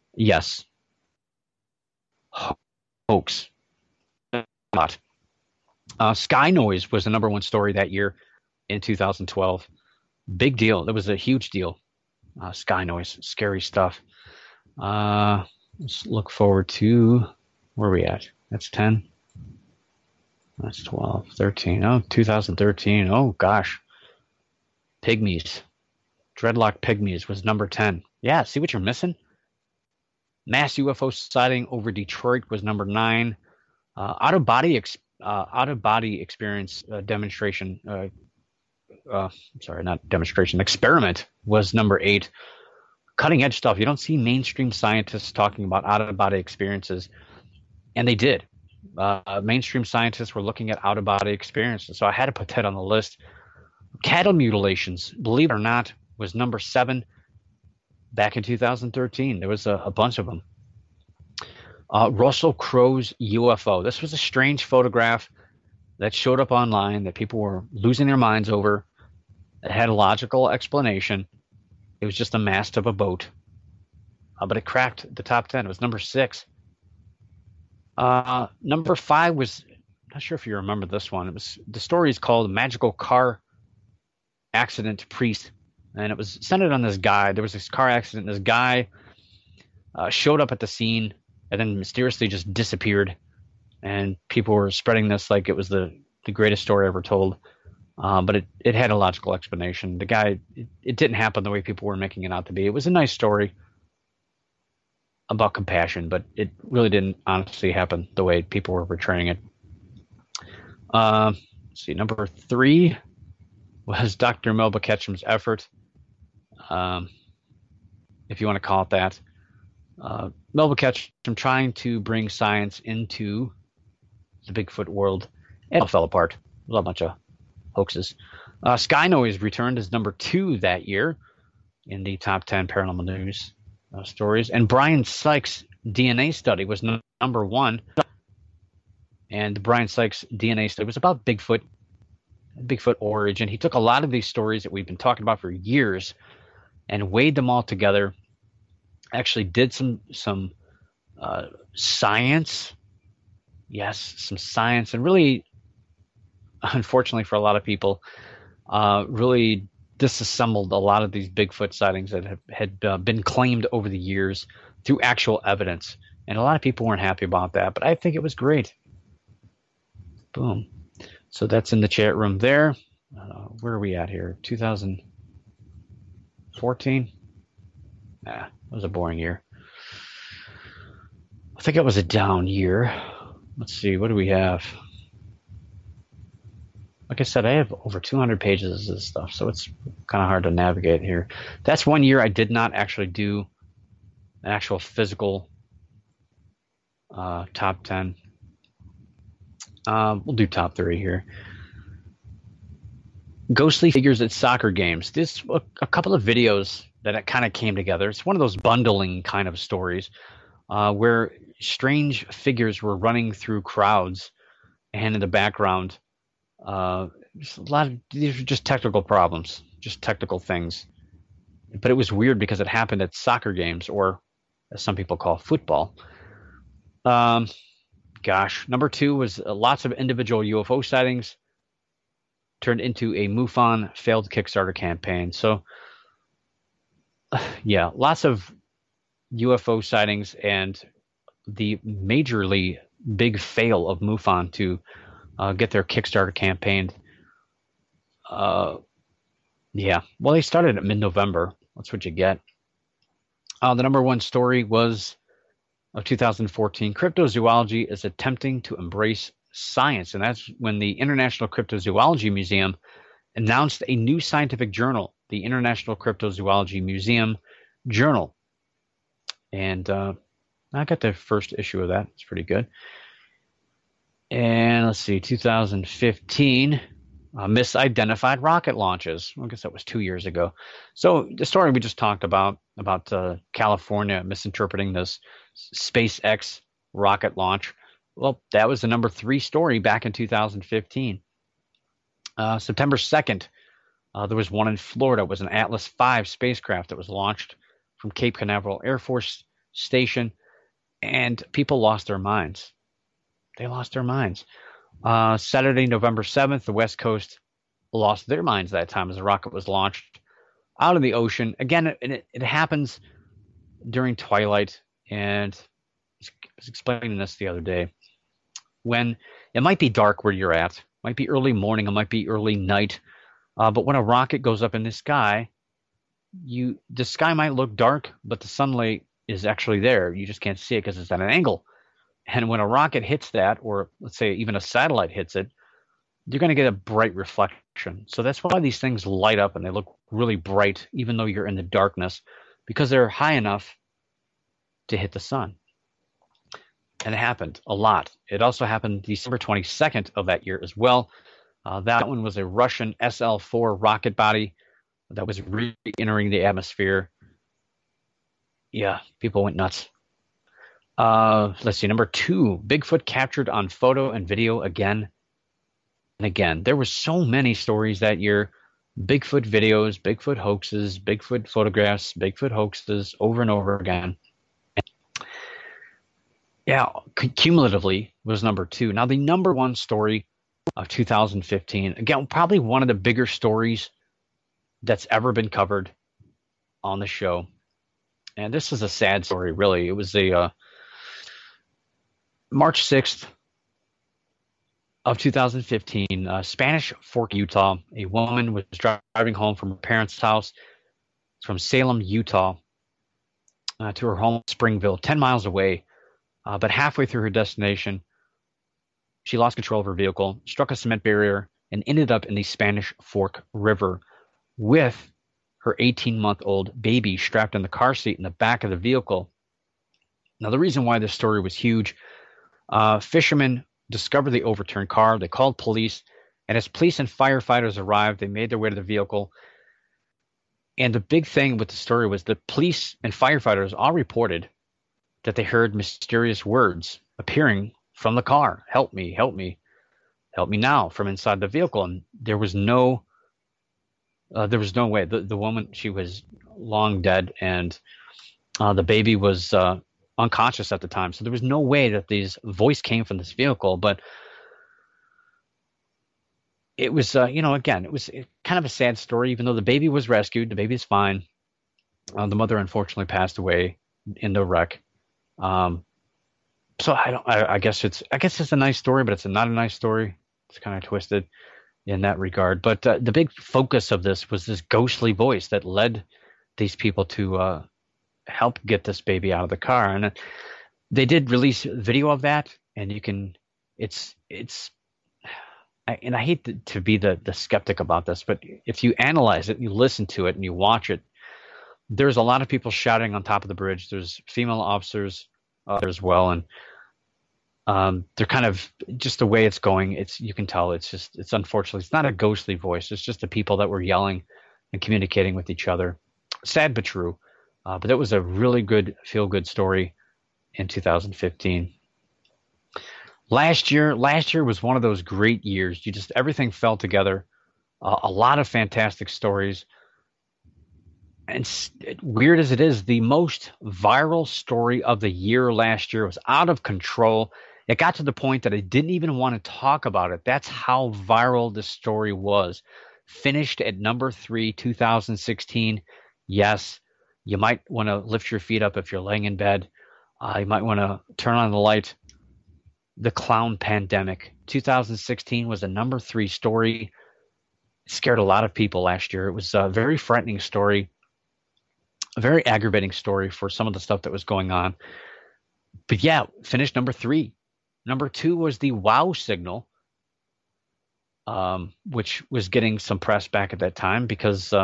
hoax. Sky Noise was the number 1 story that year in 2012. Big deal. It was a huge deal. Sky Noise, scary stuff. Let's look forward to, where are we at? That's 10. That's 12, 13. Oh, 2013. Oh, gosh. Pygmies. Dreadlock Pygmies was number 10. Yeah, see what you're missing? Mass UFO sighting over Detroit was number 9. Out-of-body experience demonstration. Experiment was number 8. Cutting edge stuff. You don't see mainstream scientists talking about out-of-body experiences, and they did. Mainstream scientists were looking at out-of-body experiences, so I had to put that on the list. Cattle mutilations, believe it or not, was number 7 back in 2013. There was a bunch of them. Russell Crowe's UFO. This was a strange photograph that showed up online that people were losing their minds over. It had a logical explanation. It was just a mast of a boat. But it cracked the top 10. It was number 6. Number 5 was, I'm not sure if you remember this one. The story is called Magical Car Accident Priest. And it was centered on this guy. There was this car accident. This guy showed up at the scene and then mysteriously just disappeared. And people were spreading this like it was the greatest story ever told. But it had a logical explanation. The guy, it didn't happen the way people were making it out to be. It was a nice story about compassion, but it really didn't honestly happen the way people were portraying it. Let's see, number 3 was Dr. Melba Ketchum's effort, if you want to call it that. Melba Ketchum trying to bring science into the Bigfoot world. It all fell apart. It was a bunch of hoaxes. Sky Noise returned as number 2 that year in the top 10 paranormal news stories. And Brian Sykes' DNA study was number 1. And the Brian Sykes DNA study was about Bigfoot origin. He took a lot of these stories that we've been talking about for years and weighed them all together. Actually did some science. Yes, some science. And really, unfortunately for a lot of people, really disassembled a lot of these Bigfoot sightings that had been claimed over the years through actual evidence. And a lot of people weren't happy about that, but I think it was great. Boom. So that's in the chat room there. Where are we at here? 2014? Nah, it was a boring year. I think it was a down year. Let's see, what do we have? Like I said, I have over 200 pages of this stuff, so it's kind of hard to navigate here. That's one year I did not actually do an actual physical top 10. We'll do top 3 here. Ghostly figures at soccer games. This a couple of videos that it kind of came together. It's one of those bundling kind of stories where strange figures were running through crowds, and in the background, just a lot of these are just technical problems, just technical things. But it was weird because it happened at soccer games, or as some people call football. Gosh, number 2 was lots of individual UFO sightings turned into a MUFON failed Kickstarter campaign. So, yeah, lots of UFO sightings and the majorly big fail of MUFON to get their Kickstarter campaign. Yeah, well, they started at mid-November. That's what you get. The number 1 story was of 2014, Cryptozoology is attempting to embrace science. And that's when the International Cryptozoology Museum announced a new scientific journal, the International Cryptozoology Museum Journal. And I got the first issue of that. It's pretty good. And let's see, 2015, misidentified rocket launches. I guess that was 2 years ago. So the story we just talked about California misinterpreting this SpaceX rocket launch. Well, that was the number 3 story back in 2015. September 2nd, there was one in Florida. It was an Atlas V spacecraft that was launched from Cape Canaveral Air Force Station, and people lost their minds. They lost their minds. Saturday, November 7th, the West Coast lost their minds that time as the rocket was launched out of the ocean. Again, it happens during twilight, and I was explaining this the other day. When it might be dark where you're at, might be early morning, it might be early night, but when a rocket goes up in the sky, the sky might look dark, but the sunlight is actually there. You just can't see it because it's at an angle. And when a rocket hits that, or let's say even a satellite hits it, you're going to get a bright reflection. So that's why these things light up and they look really bright, even though you're in the darkness, because they're high enough to hit the sun. And it happened a lot. It also happened December 22nd of that year as well. That one was a Russian SL-4 rocket body that was re-entering the atmosphere. Yeah, people went nuts. Let's see, number 2, Bigfoot captured on photo and video again. And again, there were so many stories that year. Bigfoot videos, Bigfoot hoaxes, Bigfoot photographs, Bigfoot hoaxes over and over again. Yeah, cumulatively was number 2. Now, the number 1 story of 2015, again, probably one of the bigger stories that's ever been covered on the show. And this is a sad story, really. It was a March 6th of 2015, Spanish Fork, Utah. A woman was driving home from her parents' house from Salem, Utah, to her home, Springville, 10 miles away. But halfway through her destination, she lost control of her vehicle, struck a cement barrier, and ended up in the Spanish Fork River with her 18-month-old baby strapped in the car seat in the back of the vehicle. Now, the reason why this story was huge, fishermen discovered the overturned car. They called police, and as police and firefighters arrived, they made their way to the vehicle. And the big thing with the story was the police and firefighters all reported that they heard mysterious words appearing from the car. Help me, help me, help me now, from inside the vehicle. And there was no way. The woman, she was long dead, and the baby was unconscious at the time. So there was no way that this voice came from this vehicle. But it was, again, it was kind of a sad story. Even though the baby was rescued, the baby's fine. The mother unfortunately passed away in the wreck. So I guess it's a nice story, but it's not a nice story. It's kind of twisted in that regard. But the big focus of this was this ghostly voice that led these people to help get this baby out of the car. And they did release video of that, and you can, and I hate to be the skeptic about this, but if you analyze it, you listen to it, and you watch it, there's a lot of people shouting on top of the bridge. There's female officers there as well, and they're kind of just the way it's going. You can tell it's unfortunately, it's not a ghostly voice. It's just the people that were yelling and communicating with each other. Sad but true. But that was a really good feel-good story in 2015. Last year was one of those great years. Everything fell together. A lot of fantastic stories. And weird as it is, the most viral story of the year last year was out of control. It got to the point that I didn't even want to talk about it. That's how viral this story was. Finished at number 3, 2016. Yes, you might want to lift your feet up if you're laying in bed. You might want to turn on the light. The clown pandemic. 2016 was a number 3 story. It scared a lot of people last year. It was a very frightening story. A very aggravating story for some of the stuff that was going on. But yeah, finished number 3. Number 2 was the WOW signal, which was getting some press back at that time because,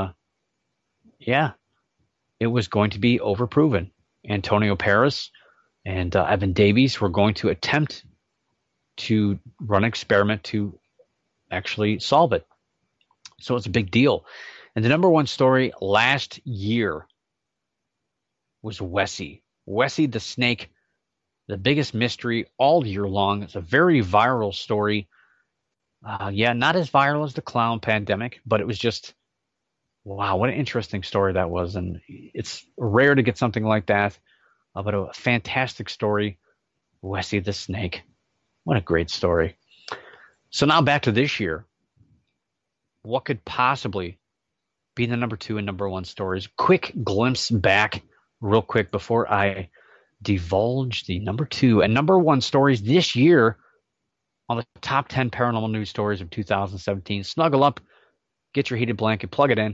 it was going to be overproven. Antonio Paris and Evan Davies were going to attempt to run an experiment to actually solve it. So it's a big deal. And the number 1 story last year was Wessie. Wessie the snake, the biggest mystery all year long. It's a very viral story. Not as viral as the clown pandemic, but it was just, wow, what an interesting story that was. And it's rare to get something like that, but a fantastic story. Wessie the snake. What a great story. So now back to this year. What could possibly be the number 2 and number 1 stories? Quick glimpse back real quick before I divulge the number 2 and number 1 stories this year on the top 10 paranormal news stories of 2017. Snuggle up, get your heated blanket, plug it in.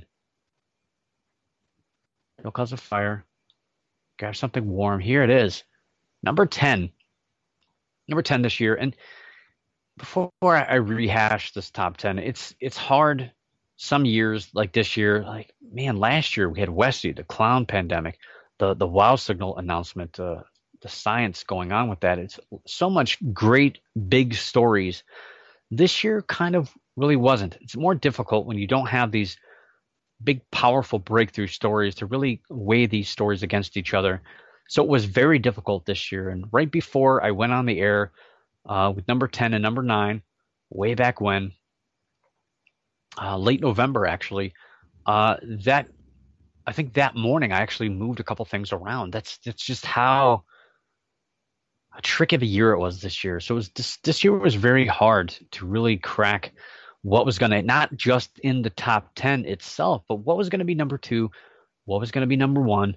It'll cause a fire. Grab something warm. Here it is. Number 10. Number 10 this year. And before I rehash this top 10, it's hard some years like this year. Like, man, last year we had Wessie, the clown pandemic, the WOW signal announcement, the science going on with that. It's so much great big stories. This year kind of really wasn't. It's more difficult when you don't have these big, powerful breakthrough stories to really weigh these stories against each other. So it was very difficult this year. And right before I went on the air with number 10 and number 9, way back when, late November, actually. That I think that morning I actually moved a couple things around. That's just how a trick of a year it was this year. So it was this year was very hard to really crack what was going to, not just in the top 10 itself, but what was going to be number two, what was going to be number one.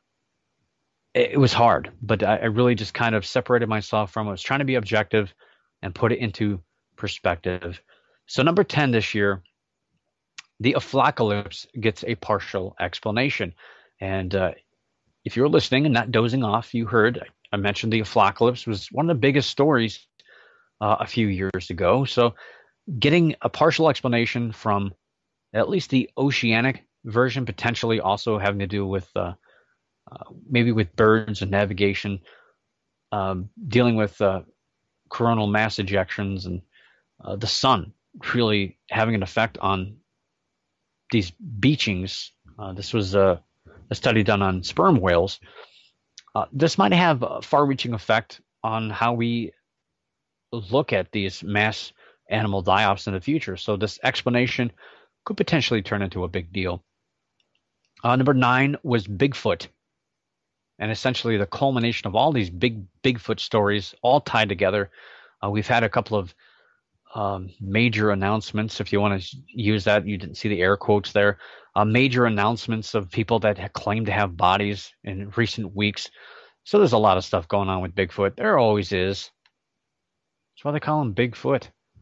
It was hard, but I really just kind of separated myself from it. I was trying to be objective and put it into perspective. So number 10 this year, the Aflocalypse gets a partial explanation. And if you're listening and not dozing off, you heard I mentioned the Aflocalypse was one of the biggest stories a few years ago. So getting a partial explanation from at least the oceanic version, potentially also having to do with maybe with birds and navigation, dealing with coronal mass ejections and the sun really having an effect on these beachings. This was a study done on sperm whales. This might have a far-reaching effect on how we look at these mass animal die-offs in the future. So this explanation could potentially turn into a big deal. Number 9 was Bigfoot, and essentially the culmination of all these Bigfoot stories all tied together. We've had a couple of major announcements, if you want to use that. You didn't see the air quotes there. Major announcements of people that claim to have bodies in recent weeks. So there's a lot of stuff going on with Bigfoot. There always is. That's why they call him Bigfoot.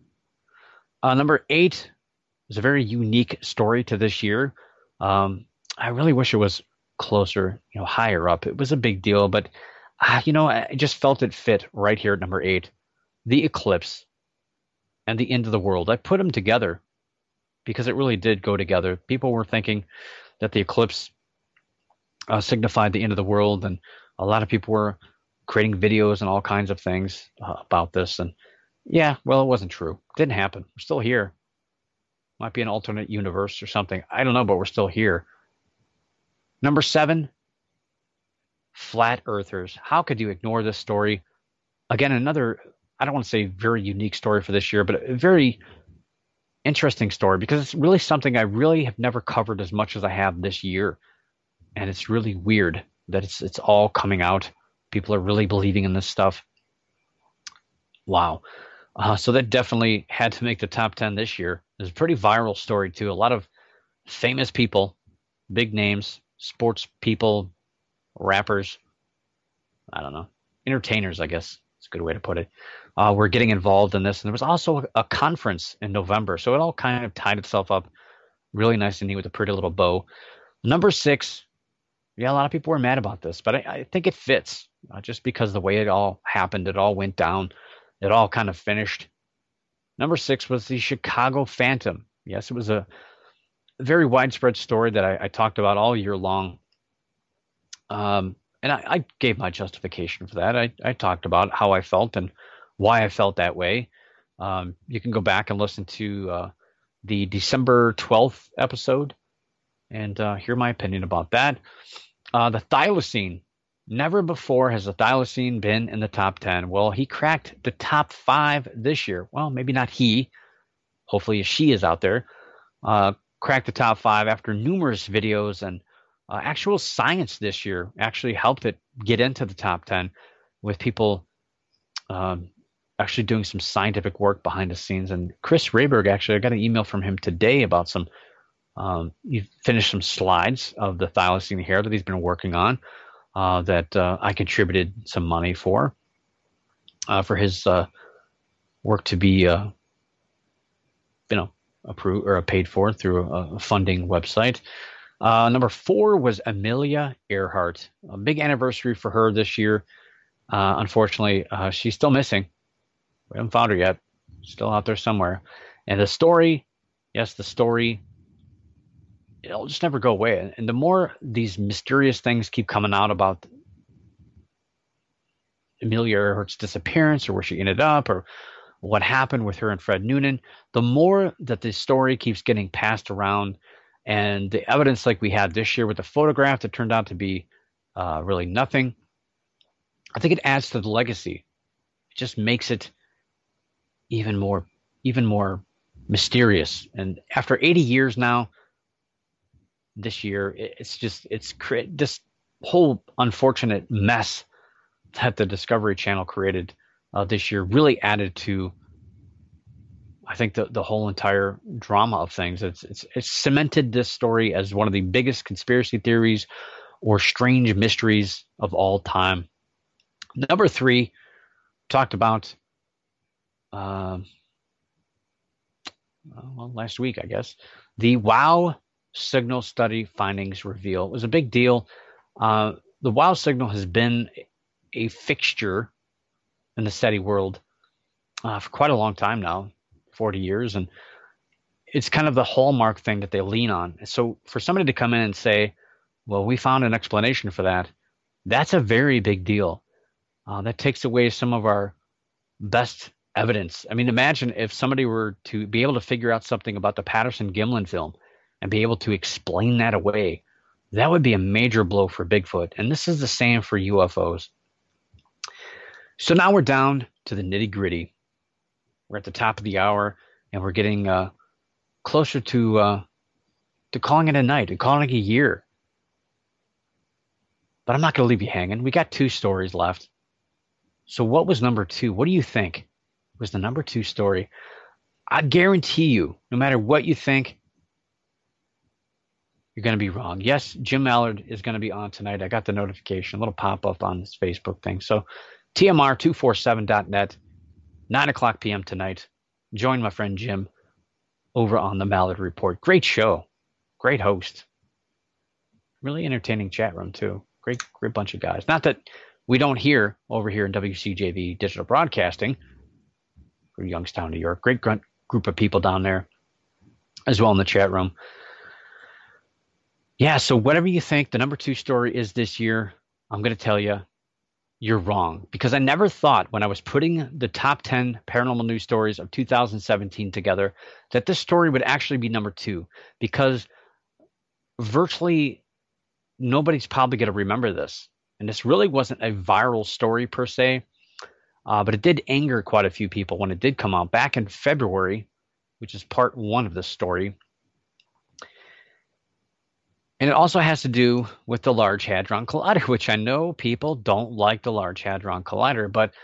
Number 8 is a very unique story to this year. I really wish it was closer, higher up. It was a big deal, but I just felt it fit right here at number 8. The eclipse and the end of the world. I put them together because it really did go together. People were thinking that the eclipse signified the end of the world, and a lot of people were creating videos and all kinds of things about this. And yeah, well, it wasn't true. It didn't happen. We're still here. Might be an alternate universe or something. I don't know, but we're still here. Number 7, flat earthers. How could you ignore this story? Again, another, I don't want to say very unique story for this year, but a very interesting story because it's really something I really have never covered as much as I have this year. And it's really weird that it's all coming out. People are really believing in this stuff. Wow. So that definitely had to make the top 10 this year. It's a pretty viral story too. A lot of famous people, big names, sports people, rappers, I don't know, entertainers, I guess it's a good way to put it. Were getting involved in this. And there was also a conference in November. So it all kind of tied itself up really nice and neat with a pretty little bow. Number 6, yeah, a lot of people were mad about this, but I think it fits just because the way it all happened, it all went down, it all kind of finished. Number 6 was the Chicago Phantom. Yes, it was a very widespread story that I talked about all year long. And I gave my justification for that. I talked about how I felt and why I felt that way. You can go back and listen to the December 12th episode and hear my opinion about that. The thylacine. Never before has the thylacine been in the top 10. Well, he cracked the top 5 this year. Well, maybe not he. Hopefully a she is out there. Cracked the top 5 after numerous videos and actual science this year actually helped it get into the top 10 with people actually doing some scientific work behind the scenes. And Chris Rayberg, actually, I got an email from him today about some, he finished some slides of the thylacine hair that he's been working on that I contributed some money for his work to be, approved or paid for through a funding website. Number 4 was Amelia Earhart. A big anniversary for her this year. Unfortunately, she's still missing. We haven't found her yet. Still out there somewhere. And the story, yes, the story, it'll just never go away. And the more these mysterious things keep coming out about Amelia Earhart's disappearance or where she ended up or what happened with her and Fred Noonan, the more that this story keeps getting passed around. And the evidence like we had this year with the photograph that turned out to be really nothing, I think it adds to the legacy. It just makes it even more mysterious. And after 80 years now, this year, this whole unfortunate mess that the Discovery Channel created this year really added to, I think, the whole entire drama of things. It's cemented this story as one of the biggest conspiracy theories or strange mysteries of all time. Number 3, talked about last week, I guess, the WOW signal study findings reveal. It was a big deal. The WOW signal has been a fixture in the SETI world for quite a long time now, 40 years, and it's kind of the hallmark thing that they lean on. So for somebody to come in and say, well, we found an explanation for that, that's a very big deal. That takes away some of our best evidence. I mean, imagine if somebody were to be able to figure out something about the Patterson-Gimlin film and be able to explain that away. That would be a major blow for Bigfoot. And this is the same for UFOs. So now we're down to the nitty-gritty. We're at the top of the hour, and we're getting closer to calling it a night and calling it a year. But I'm not going to leave you hanging. We got 2 stories left. So what was number 2? What do you think was the number 2 story? I guarantee you, no matter what you think, you're going to be wrong. Yes, Jim Mallard is going to be on tonight. I got the notification, a little pop-up on his Facebook thing. So TMR247.net, 9 o'clock p.m. tonight. Join my friend Jim over on the Mallard Report. Great show. Great host. Really entertaining chat room, too. Great bunch of guys. Not that we don't hear over here in WCJV Digital Broadcasting for Youngstown, New York. Great group of people down there as well in the chat room. Yeah, so whatever you think the number 2 story is this year, I'm going to tell you, you're wrong. Because I never thought when I was putting the top 10 paranormal news stories of 2017 together that this story would actually be number 2. Because virtually nobody's probably going to remember this. And this really wasn't a viral story per se, but it did anger quite a few people when it did come out back in February, which is part 1 of the story. And it also has to do with the Large Hadron Collider, which I know people don't like the Large Hadron Collider, but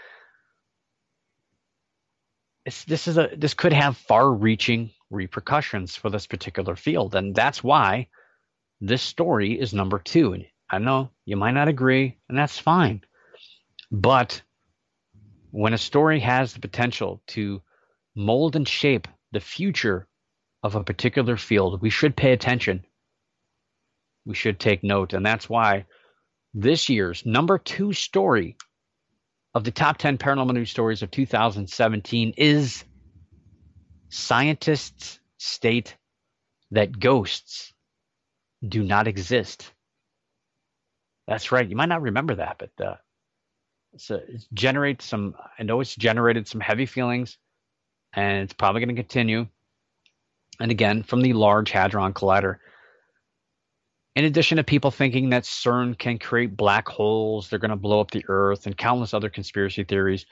this could have far-reaching repercussions for this particular field, and that's why this story is number 2. And I know you might not agree, and that's fine. But when a story has the potential to mold and shape the future of a particular field, we should pay attention. We should take note. And that's why this year's number 2 story of the top 10 paranormal news stories of 2017 is scientists state that ghosts do not exist. That's right. You might not remember that, but it's generated some heavy feelings, and it's probably going to continue. And again, from the Large Hadron Collider. In addition to people thinking that CERN can create black holes, they're going to blow up the Earth, and countless other conspiracy theories.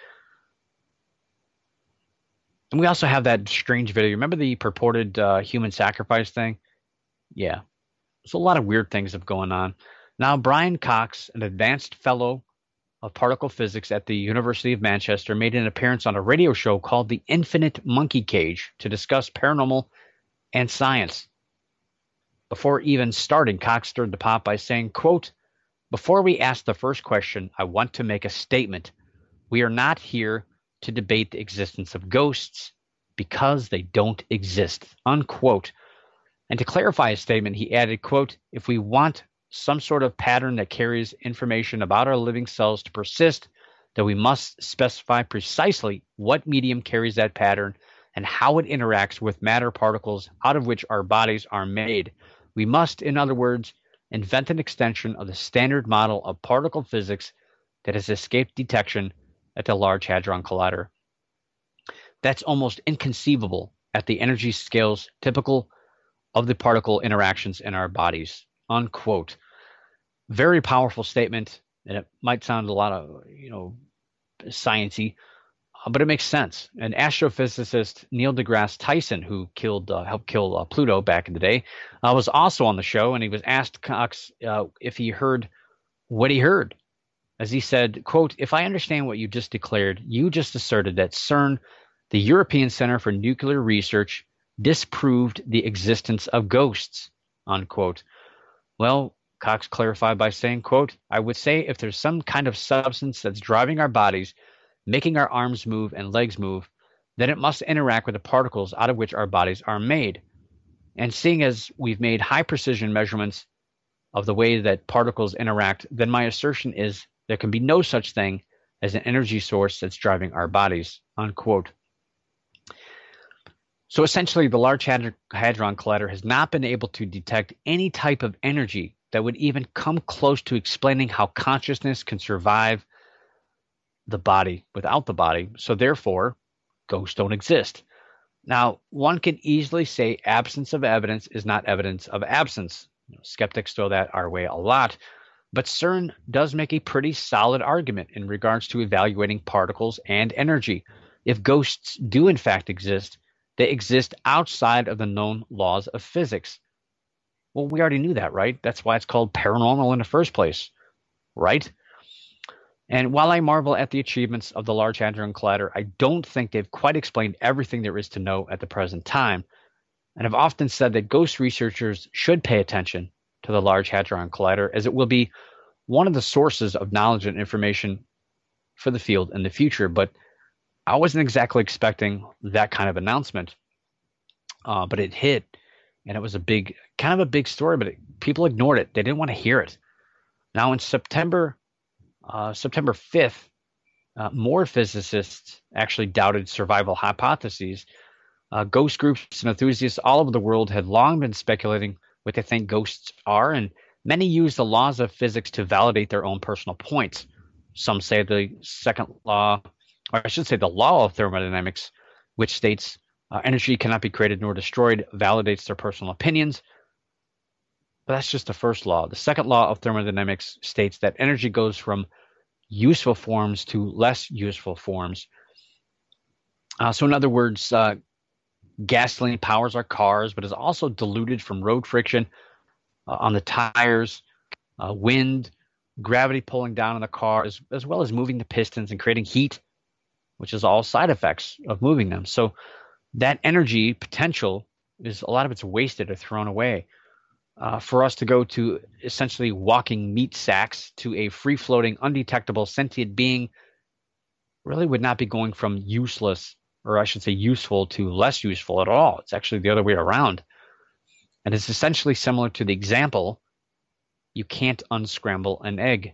And we also have that strange video. Remember the purported human sacrifice thing? Yeah. So a lot of weird things have going on. Now, Brian Cox, an advanced fellow of particle physics at the University of Manchester, made an appearance on a radio show called The Infinite Monkey Cage to discuss paranormal and science. Before even starting, Cox stirred the pot by saying, quote, "Before we ask the first question, I want to make a statement. We are not here to debate the existence of ghosts because they don't exist," unquote. And to clarify his statement, he added, quote, "If we want some sort of pattern that carries information about our living cells to persist, then we must specify precisely what medium carries that pattern and how it interacts with matter particles out of which our bodies are made. We must, in other words, invent an extension of the standard model of particle physics that has escaped detection at the Large Hadron Collider. That's almost inconceivable at the energy scales typical of the particle interactions in our bodies," unquote. Very powerful statement, and it might sound a lot of, sciencey, but it makes sense. And astrophysicist Neil deGrasse Tyson, who helped kill Pluto back in the day, was also on the show, and he was asked Cox if he heard what he heard. As he said, quote, "If I understand what you just declared, you just asserted that CERN, the European Center for Nuclear Research, disproved the existence of ghosts," unquote. Well, Cox clarified by saying, quote, "I would say if there's some kind of substance that's driving our bodies, making our arms move and legs move, then it must interact with the particles out of which our bodies are made. And seeing as we've made high precision measurements of the way that particles interact, then my assertion is there can be no such thing as an energy source that's driving our bodies," unquote. So essentially, the Large Hadron Collider has not been able to detect any type of energy that would even come close to explaining how consciousness can survive the body without the body. So therefore, ghosts don't exist. Now, one can easily say absence of evidence is not evidence of absence. Skeptics throw that our way a lot. But CERN does make a pretty solid argument in regards to evaluating particles and energy. If ghosts do in fact exist, they exist outside of the known laws of physics. Well, we already knew that, right? That's why it's called paranormal in the first place, right? And while I marvel at the achievements of the Large Hadron Collider, I don't think they've quite explained everything there is to know at the present time. And I've often said that ghost researchers should pay attention to the Large Hadron Collider, as it will be one of the sources of knowledge and information for the field in the future. But I wasn't exactly expecting that kind of announcement, but it hit, and it was kind of a big story, but people ignored it. They didn't want to hear it. Now in September 5th, more physicists actually doubted survival hypotheses. Ghost groups and enthusiasts all over the world had long been speculating what they think ghosts are, and many use the laws of physics to validate their own personal points. Some say the second law, or I should say the law of thermodynamics, which states energy cannot be created nor destroyed, validates their personal opinions. But that's just the first law. The second law of thermodynamics states that energy goes from useful forms to less useful forms. So in other words, gasoline powers our cars, but is also diluted from road friction on the tires, wind, gravity pulling down on the car, as well as moving the pistons and creating heat, which is all side effects of moving them. So that energy potential is a lot of it's wasted or thrown away. For us to go to essentially walking meat sacks to a free-floating, undetectable, sentient being really would not be going from useless, or I should say useful, to less useful at all. It's actually the other way around. And it's essentially similar to the example, you can't unscramble an egg.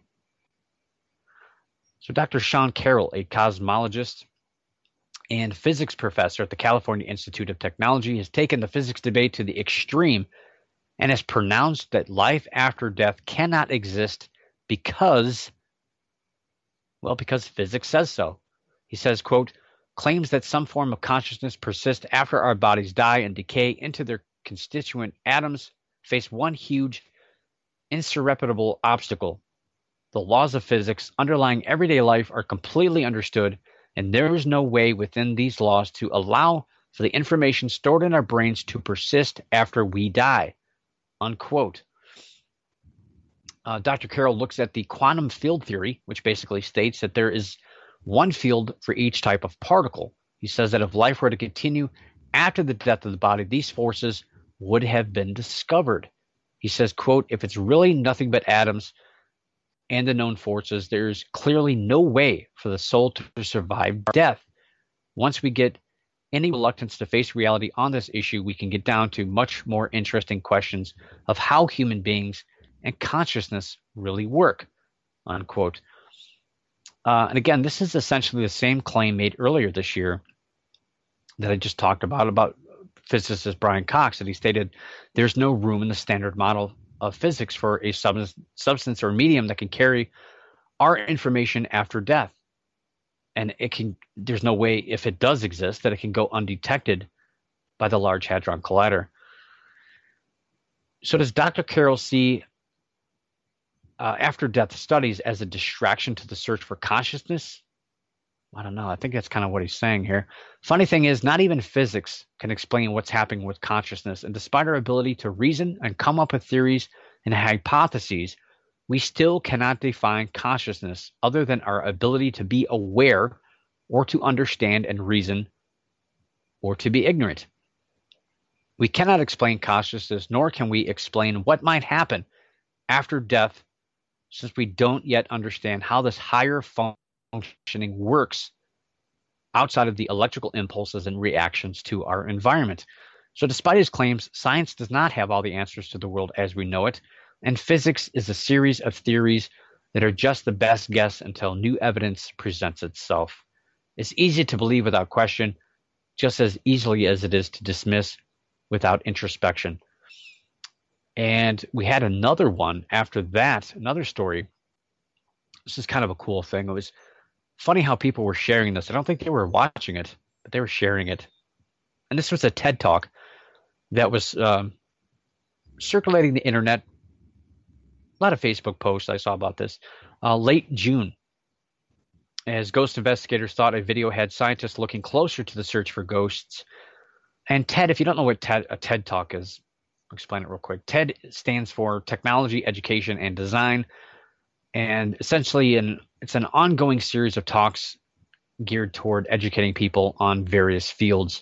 So Dr. Sean Carroll, a cosmologist and physics professor at the California Institute of Technology, has taken the physics debate to the extreme and has pronounced that life after death cannot exist because physics says so. He says, quote, "Claims that some form of consciousness persists after our bodies die and decay into their constituent atoms face one huge, insurmountable obstacle. The laws of physics underlying everyday life are completely understood, and there is no way within these laws to allow for the information stored in our brains to persist after we die," unquote. Dr. Carroll looks at the quantum field theory, which basically states that there is one field for each type of particle. He says that if life were to continue after the death of the body, these forces would have been discovered. He says, quote, "If it's really nothing but atoms and the known forces, there's clearly no way for the soul to survive death. Once we get any reluctance to face reality on this issue, we can get down to much more interesting questions of how human beings and consciousness really work," unquote. And again, this is essentially the same claim made earlier this year that I just talked about physicist Brian Cox, that he stated there's no room in the standard model of physics for a substance or medium that can carry our information after death. And there's no way, if it does exist, that it can go undetected by the Large Hadron Collider. So does Dr. Carroll see after-death studies as a distraction to the search for consciousness? I don't know. I think that's kind of what he's saying here. Funny thing is, not even physics can explain what's happening with consciousness. And despite our ability to reason and come up with theories and hypotheses, we still cannot define consciousness other than our ability to be aware or to understand and reason or to be ignorant. We cannot explain consciousness, nor can we explain what might happen after death, since we don't yet understand how this higher functioning works outside of the electrical impulses and reactions to our environment. So despite his claims, science does not have all the answers to the world as we know it, and physics is a series of theories that are just the best guess until new evidence presents itself. It's easy to believe without question, just as easily as it is to dismiss without introspection. And we had another one after that, another story. This is kind of a cool thing. It was funny how people were sharing this. I don't think they were watching it, but they were sharing it. And this was a TED Talk that was circulating the internet. A lot of Facebook posts I saw about this. Late June, as ghost investigators thought a video had scientists looking closer to the search for ghosts. And TED, if you don't know what a TED Talk is, I'll explain it real quick. TED stands for Technology, Education, and Design. And essentially, it's an ongoing series of talks geared toward educating people on various fields.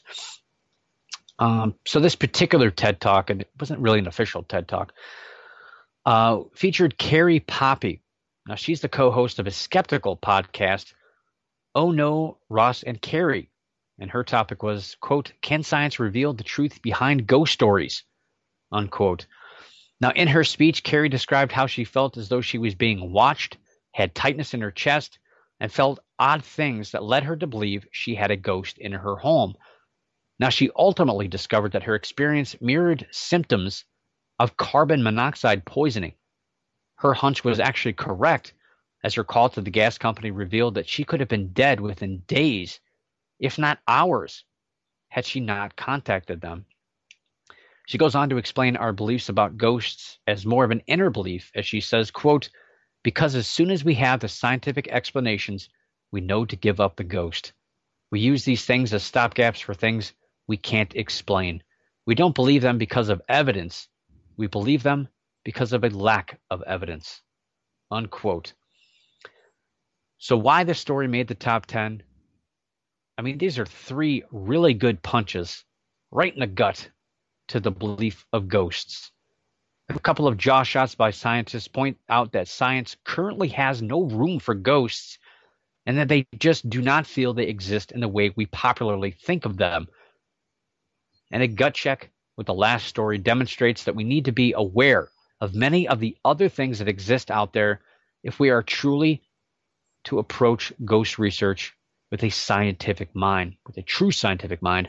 So this particular TED Talk, and it wasn't really an official TED Talk, featured Carrie Poppy. Now, she's the co-host of a skeptical podcast, Oh No, Ross and Carrie. And her topic was, quote, "Can science reveal the truth behind ghost stories?" Unquote. Now, in her speech, Carrie described how she felt as though she was being watched, had tightness in her chest, and felt odd things that led her to believe she had a ghost in her home. Now, she ultimately discovered that her experience mirrored symptoms of carbon monoxide poisoning. Her hunch was actually correct, as her call to the gas company revealed that she could have been dead within days, if not hours, had she not contacted them. She goes on to explain our beliefs about ghosts as more of an inner belief, as she says, quote, "Because as soon as we have the scientific explanations, we know to give up the ghost. We use these things as stopgaps for things we can't explain. We don't believe them because of evidence. We believe them because of a lack of evidence." Unquote. So why this story made the top 10? I mean, these are three really good punches right in the gut to the belief of ghosts. A couple of jaw shots by scientists point out that science currently has no room for ghosts and that they just do not feel they exist in the way we popularly think of them. And a gut check with the last story demonstrates that we need to be aware of many of the other things that exist out there if we are truly to approach ghost research with a scientific mind, with a true scientific mind.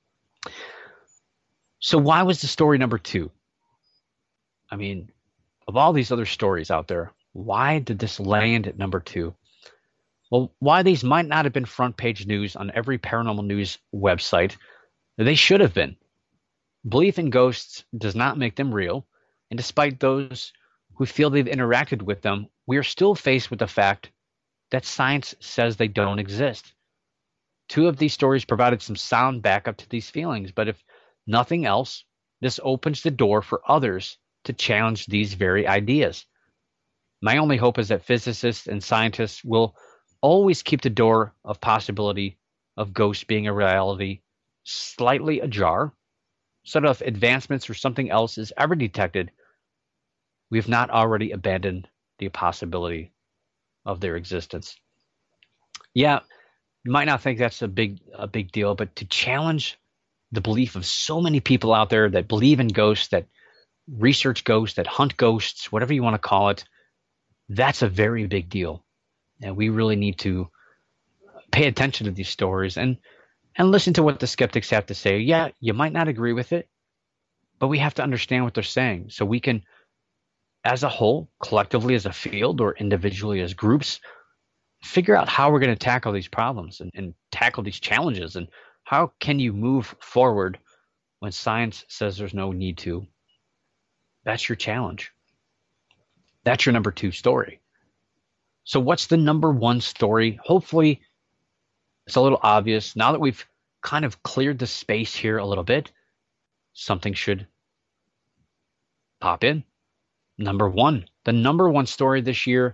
So why was the story number 2? I mean, of all these other stories out there, why did this land at number 2? Well, why these might not have been front page news on every paranormal news website, they should have been. Belief in ghosts does not make them real, and despite those who feel they've interacted with them, we are still faced with the fact that science says they don't exist. 2 of these stories provided some sound backup to these feelings, but if nothing else, this opens the door for others to challenge these very ideas. My only hope is that physicists and scientists will always keep the door of possibility of ghosts being a reality slightly ajar, so that if advancements or something else is ever detected, we have not already abandoned the possibility of their existence. Yeah, you might not think that's a big deal, but to challenge the belief of so many people out there that believe in ghosts, that research ghosts, that hunt ghosts, whatever you want to call it, that's a very big deal. And we really need to pay attention to these stories and listen to what the skeptics have to say. Yeah, you might not agree with it, but we have to understand what they're saying so we can, as a whole, collectively as a field or individually as groups, figure out how we're going to tackle these problems and tackle these challenges. And how can you move forward when science says there's no need to? That's your challenge. That's your number 2 story. So what's the number 1 story? Hopefully it's a little obvious. Now that we've kind of cleared the space here a little bit, something should pop in. The number one story this year.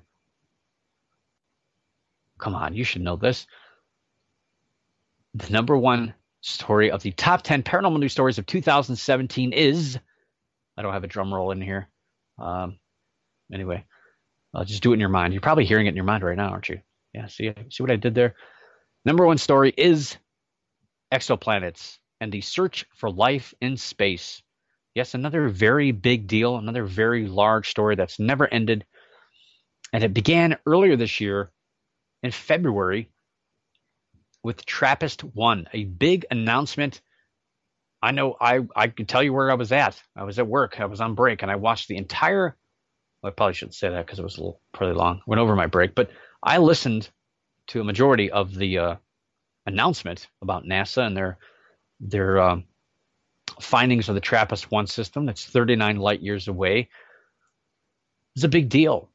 Come on, you should know this. The number one story of the top 10 paranormal news stories of 2017 is, I don't have a drum roll in here. Anyway, just do it in your mind. You're probably hearing it in your mind right now, aren't you? Yeah, see what I did there? Number one story is exoplanets and the search for life in space. Yes, another very big deal, another very large story that's never ended. And it began earlier this year in February with TRAPPIST-1, a big announcement. I know I can tell you where I was at. I was at work. I was on break, and I watched the entire – well, I probably shouldn't say that because it was a little pretty long. Went over my break. But I listened to a majority of the announcement about NASA and their findings of the TRAPPIST-1 system that's 39 light years away. It's a big deal.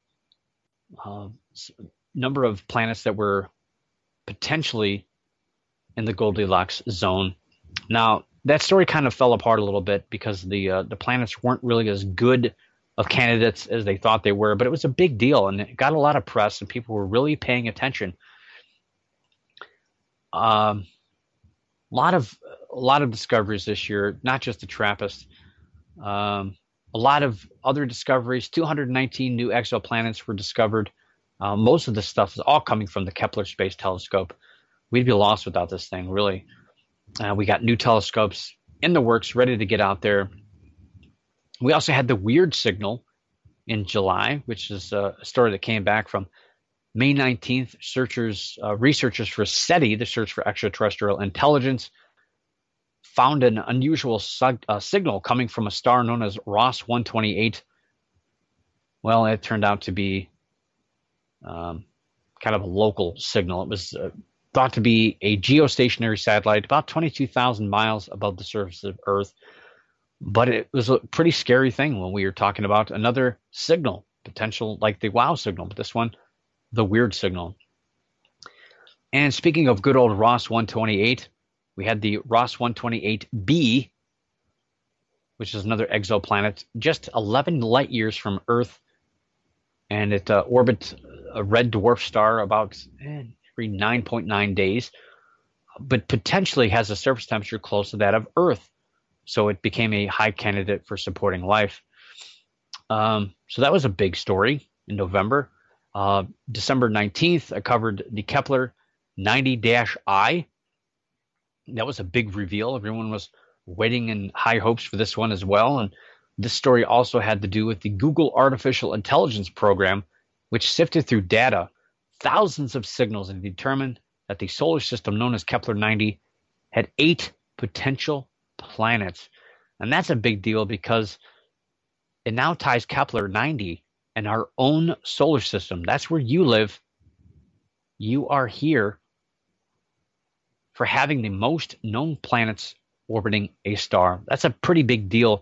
Number of planets that were potentially in the Goldilocks zone. Now, that story kind of fell apart a little bit because the planets weren't really as good of candidates as they thought they were, but it was a big deal and it got a lot of press and people were really paying attention. A lot of discoveries this year, not just the TRAPPIST. A lot of other discoveries. 219 new exoplanets were discovered. Most of this stuff is all coming from the Kepler Space Telescope. We'd be lost without this thing, really. We got new telescopes in the works, ready to get out there. We also had the weird signal in July, which is a story that came back from May 19th. Researchers for SETI, the Search for Extraterrestrial Intelligence, found an unusual signal coming from a star known as Ross 128. Well, it turned out to be kind of a local signal. It was thought to be a geostationary satellite about 22,000 miles above the surface of Earth. But it was a pretty scary thing when we were talking about another signal, potential like the WOW signal, but this one, the weird signal. And speaking of good old Ross 128, we had the Ross 128b, which is another exoplanet, just 11 light years from Earth. And it orbits a red dwarf star about every 9.9 days, but potentially has a surface temperature close to that of Earth. So it became a high candidate for supporting life. So that was a big story in November. December 19th, I covered the Kepler 90-I. That was a big reveal. Everyone was waiting in high hopes for this one as well. And this story also had to do with the Google Artificial Intelligence program, which sifted through data, thousands of signals, and determined that the solar system known as Kepler 90 had 8 potential planets. And that's a big deal because it now ties Kepler 90 and our own solar system. That's where you live. You are here for having the most known planets orbiting a star. That's a pretty big deal.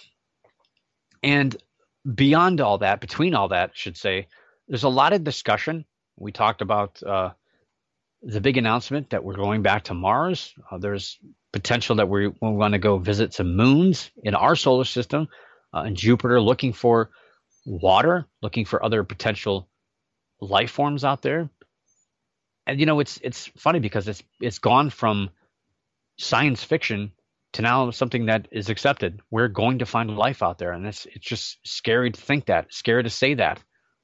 And beyond all that, between all that, I should say, there's a lot of discussion. We talked about the big announcement that we're going back to Mars. There's potential that we want to go visit some moons in our solar system, in Jupiter, looking for water, looking for other potential life forms out there. And it's funny because it's gone from science fiction to now something that is accepted. We're going to find life out there, and it's just scary to think that, scary to say that.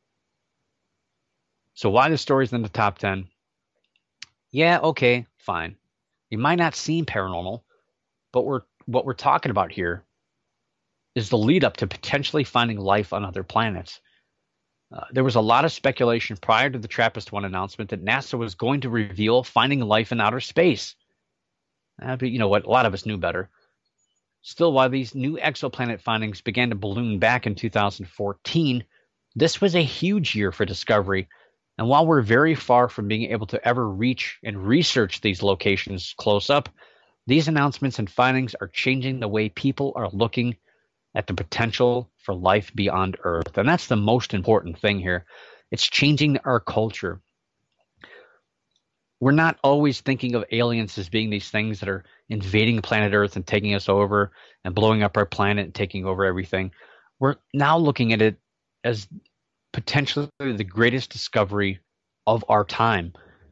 So why the story's in the top 10? Yeah, okay, fine. You might not seem paranormal, but what we're talking about here is the lead up to potentially finding life on other planets. There was a lot of speculation prior to the TRAPPIST-1 announcement that NASA was going to reveal finding life in outer space. But you know what? A lot of us knew better. Still, while these new exoplanet findings began to balloon back in 2014, this was a huge year for discovery. And while we're very far from being able to ever reach and research these locations close up, these announcements and findings are changing the way people are looking at the potential for life beyond Earth. And that's the most important thing here. It's changing our culture. we're not always thinking of aliens as being these things that are invading planet Earth and taking us over and blowing up our planet and taking over everything. We're now looking at it as potentially the greatest discovery of our time.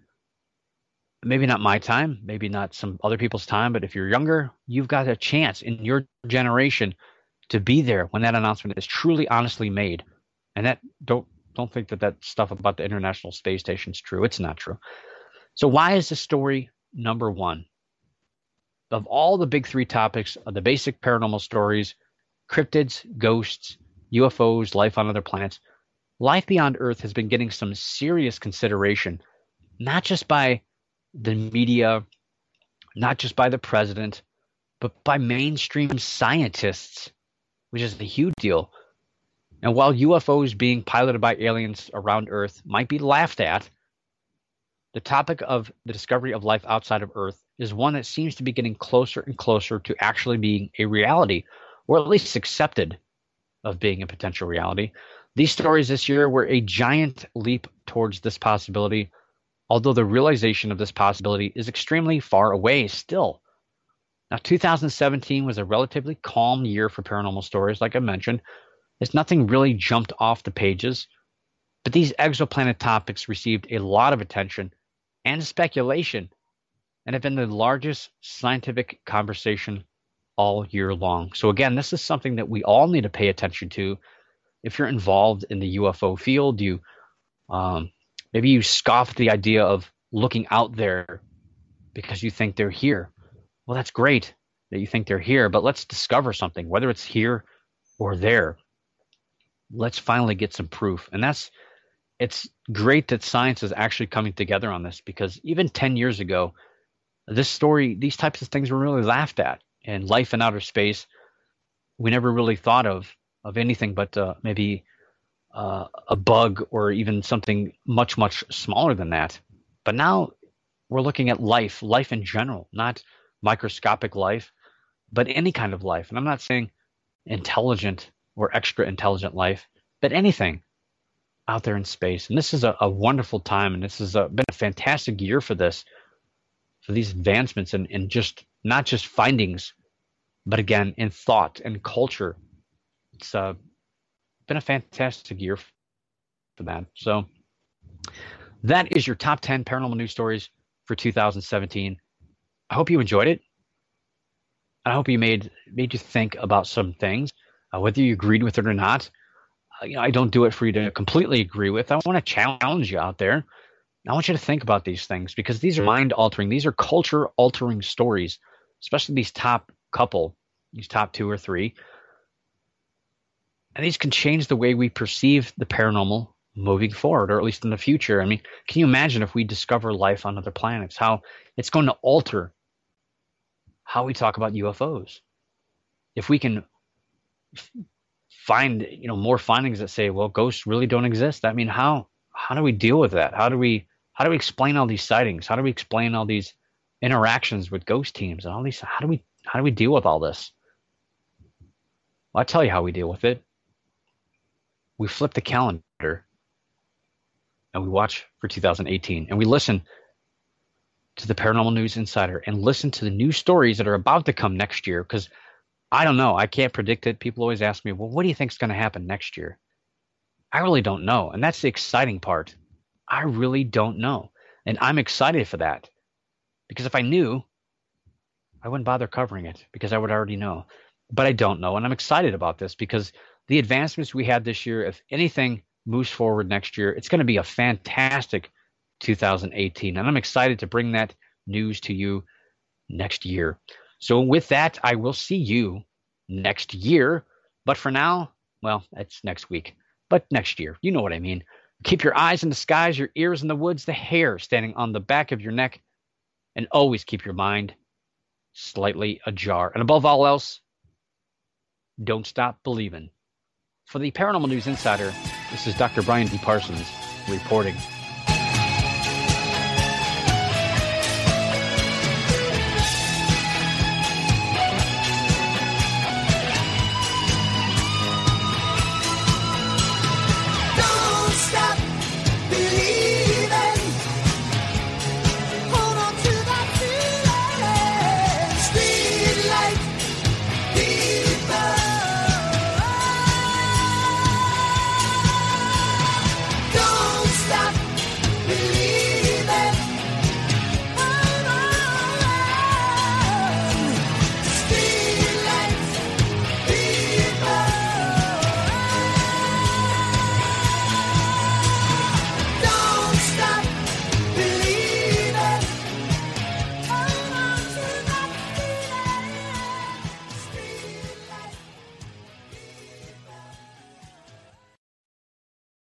Maybe not my time, maybe not some other people's time, but if you're younger, you've got a chance in your generation to be there when that announcement is truly honestly made. And that don't think that stuff about the International Space Station is true. It's not true. So why is this story number one? Of all the big three topics of the basic paranormal stories, cryptids, ghosts, UFOs, life on other planets, life beyond Earth has been getting some serious consideration, not just by the media, not just by the president, but by mainstream scientists, which is a huge deal. And while UFOs being piloted by aliens around Earth might be laughed at, the topic of the discovery of life outside of Earth is one that seems to be getting closer and closer to actually being a reality, or at least accepted of being a potential reality. These stories this year were a giant leap towards this possibility, although the realization of this possibility is extremely far away still. Now, 2017 was a relatively calm year for paranormal stories, like I mentioned, as nothing really jumped off the pages. But these exoplanet topics received a lot of attention and speculation and have been the largest scientific conversation all year long. So again, this is something that we all need to pay attention to. If you're involved in the UFO field, maybe you scoff at the idea of looking out there because you think they're here. Well, that's great that you think they're here, but let's discover something, whether it's here or there. Let's finally get some proof. And it's great that science is actually coming together on this, because even 10 years ago, these types of things were really laughed at. And life in outer space, we never really thought of anything but maybe a bug or even something much, much smaller than that. But now we're looking at life in general, not microscopic life, but any kind of life. And I'm not saying intelligent or extra intelligent life, but anything out there in space. And this is a wonderful time, and this has been a fantastic year for these advancements and just not just findings, but again, in thought and culture. It's been a fantastic year for that. So that is your top 10 paranormal news stories for 2017. I hope you enjoyed it. I hope you made you think about some things, whether you agreed with it or not. I don't do it for you to completely agree with. I want to challenge you out there. I want you to think about these things, because these are mind-altering. These are culture-altering stories, especially these top couple, these top 2 or 3. And these can change the way we perceive the paranormal moving forward, or at least in the future. I mean, can you imagine if we discover life on other planets, how it's going to alter how we talk about UFOs? If we can find, more findings that say, well, ghosts really don't exist. I mean, how do we deal with that? How do we explain all these sightings? How do we explain all these interactions with ghost teams and all these? How do we deal with all this? Well, I'll tell you how we deal with it. We flip the calendar and we watch for 2018, and we listen to the Paranormal News Insider and listen to the new stories that are about to come next year, because I don't know. I can't predict it. People always ask me, well, what do you think is going to happen next year? I really don't know. And that's the exciting part. I really don't know. And I'm excited for that, because if I knew, I wouldn't bother covering it, because I would already know. But I don't know. And I'm excited about this, because the advancements we had this year, if anything moves forward next year, it's going to be a fantastic 2018. And I'm excited to bring that news to you next year. So with that, I will see you next year. But for now, well, it's next week. But next year, you know what I mean. Keep your eyes in the skies, your ears in the woods, the hair standing on the back of your neck, and always keep your mind slightly ajar. And above all else, don't stop believing. For the Paranormal News Insider, this is Dr. Brian D. Parsons reporting.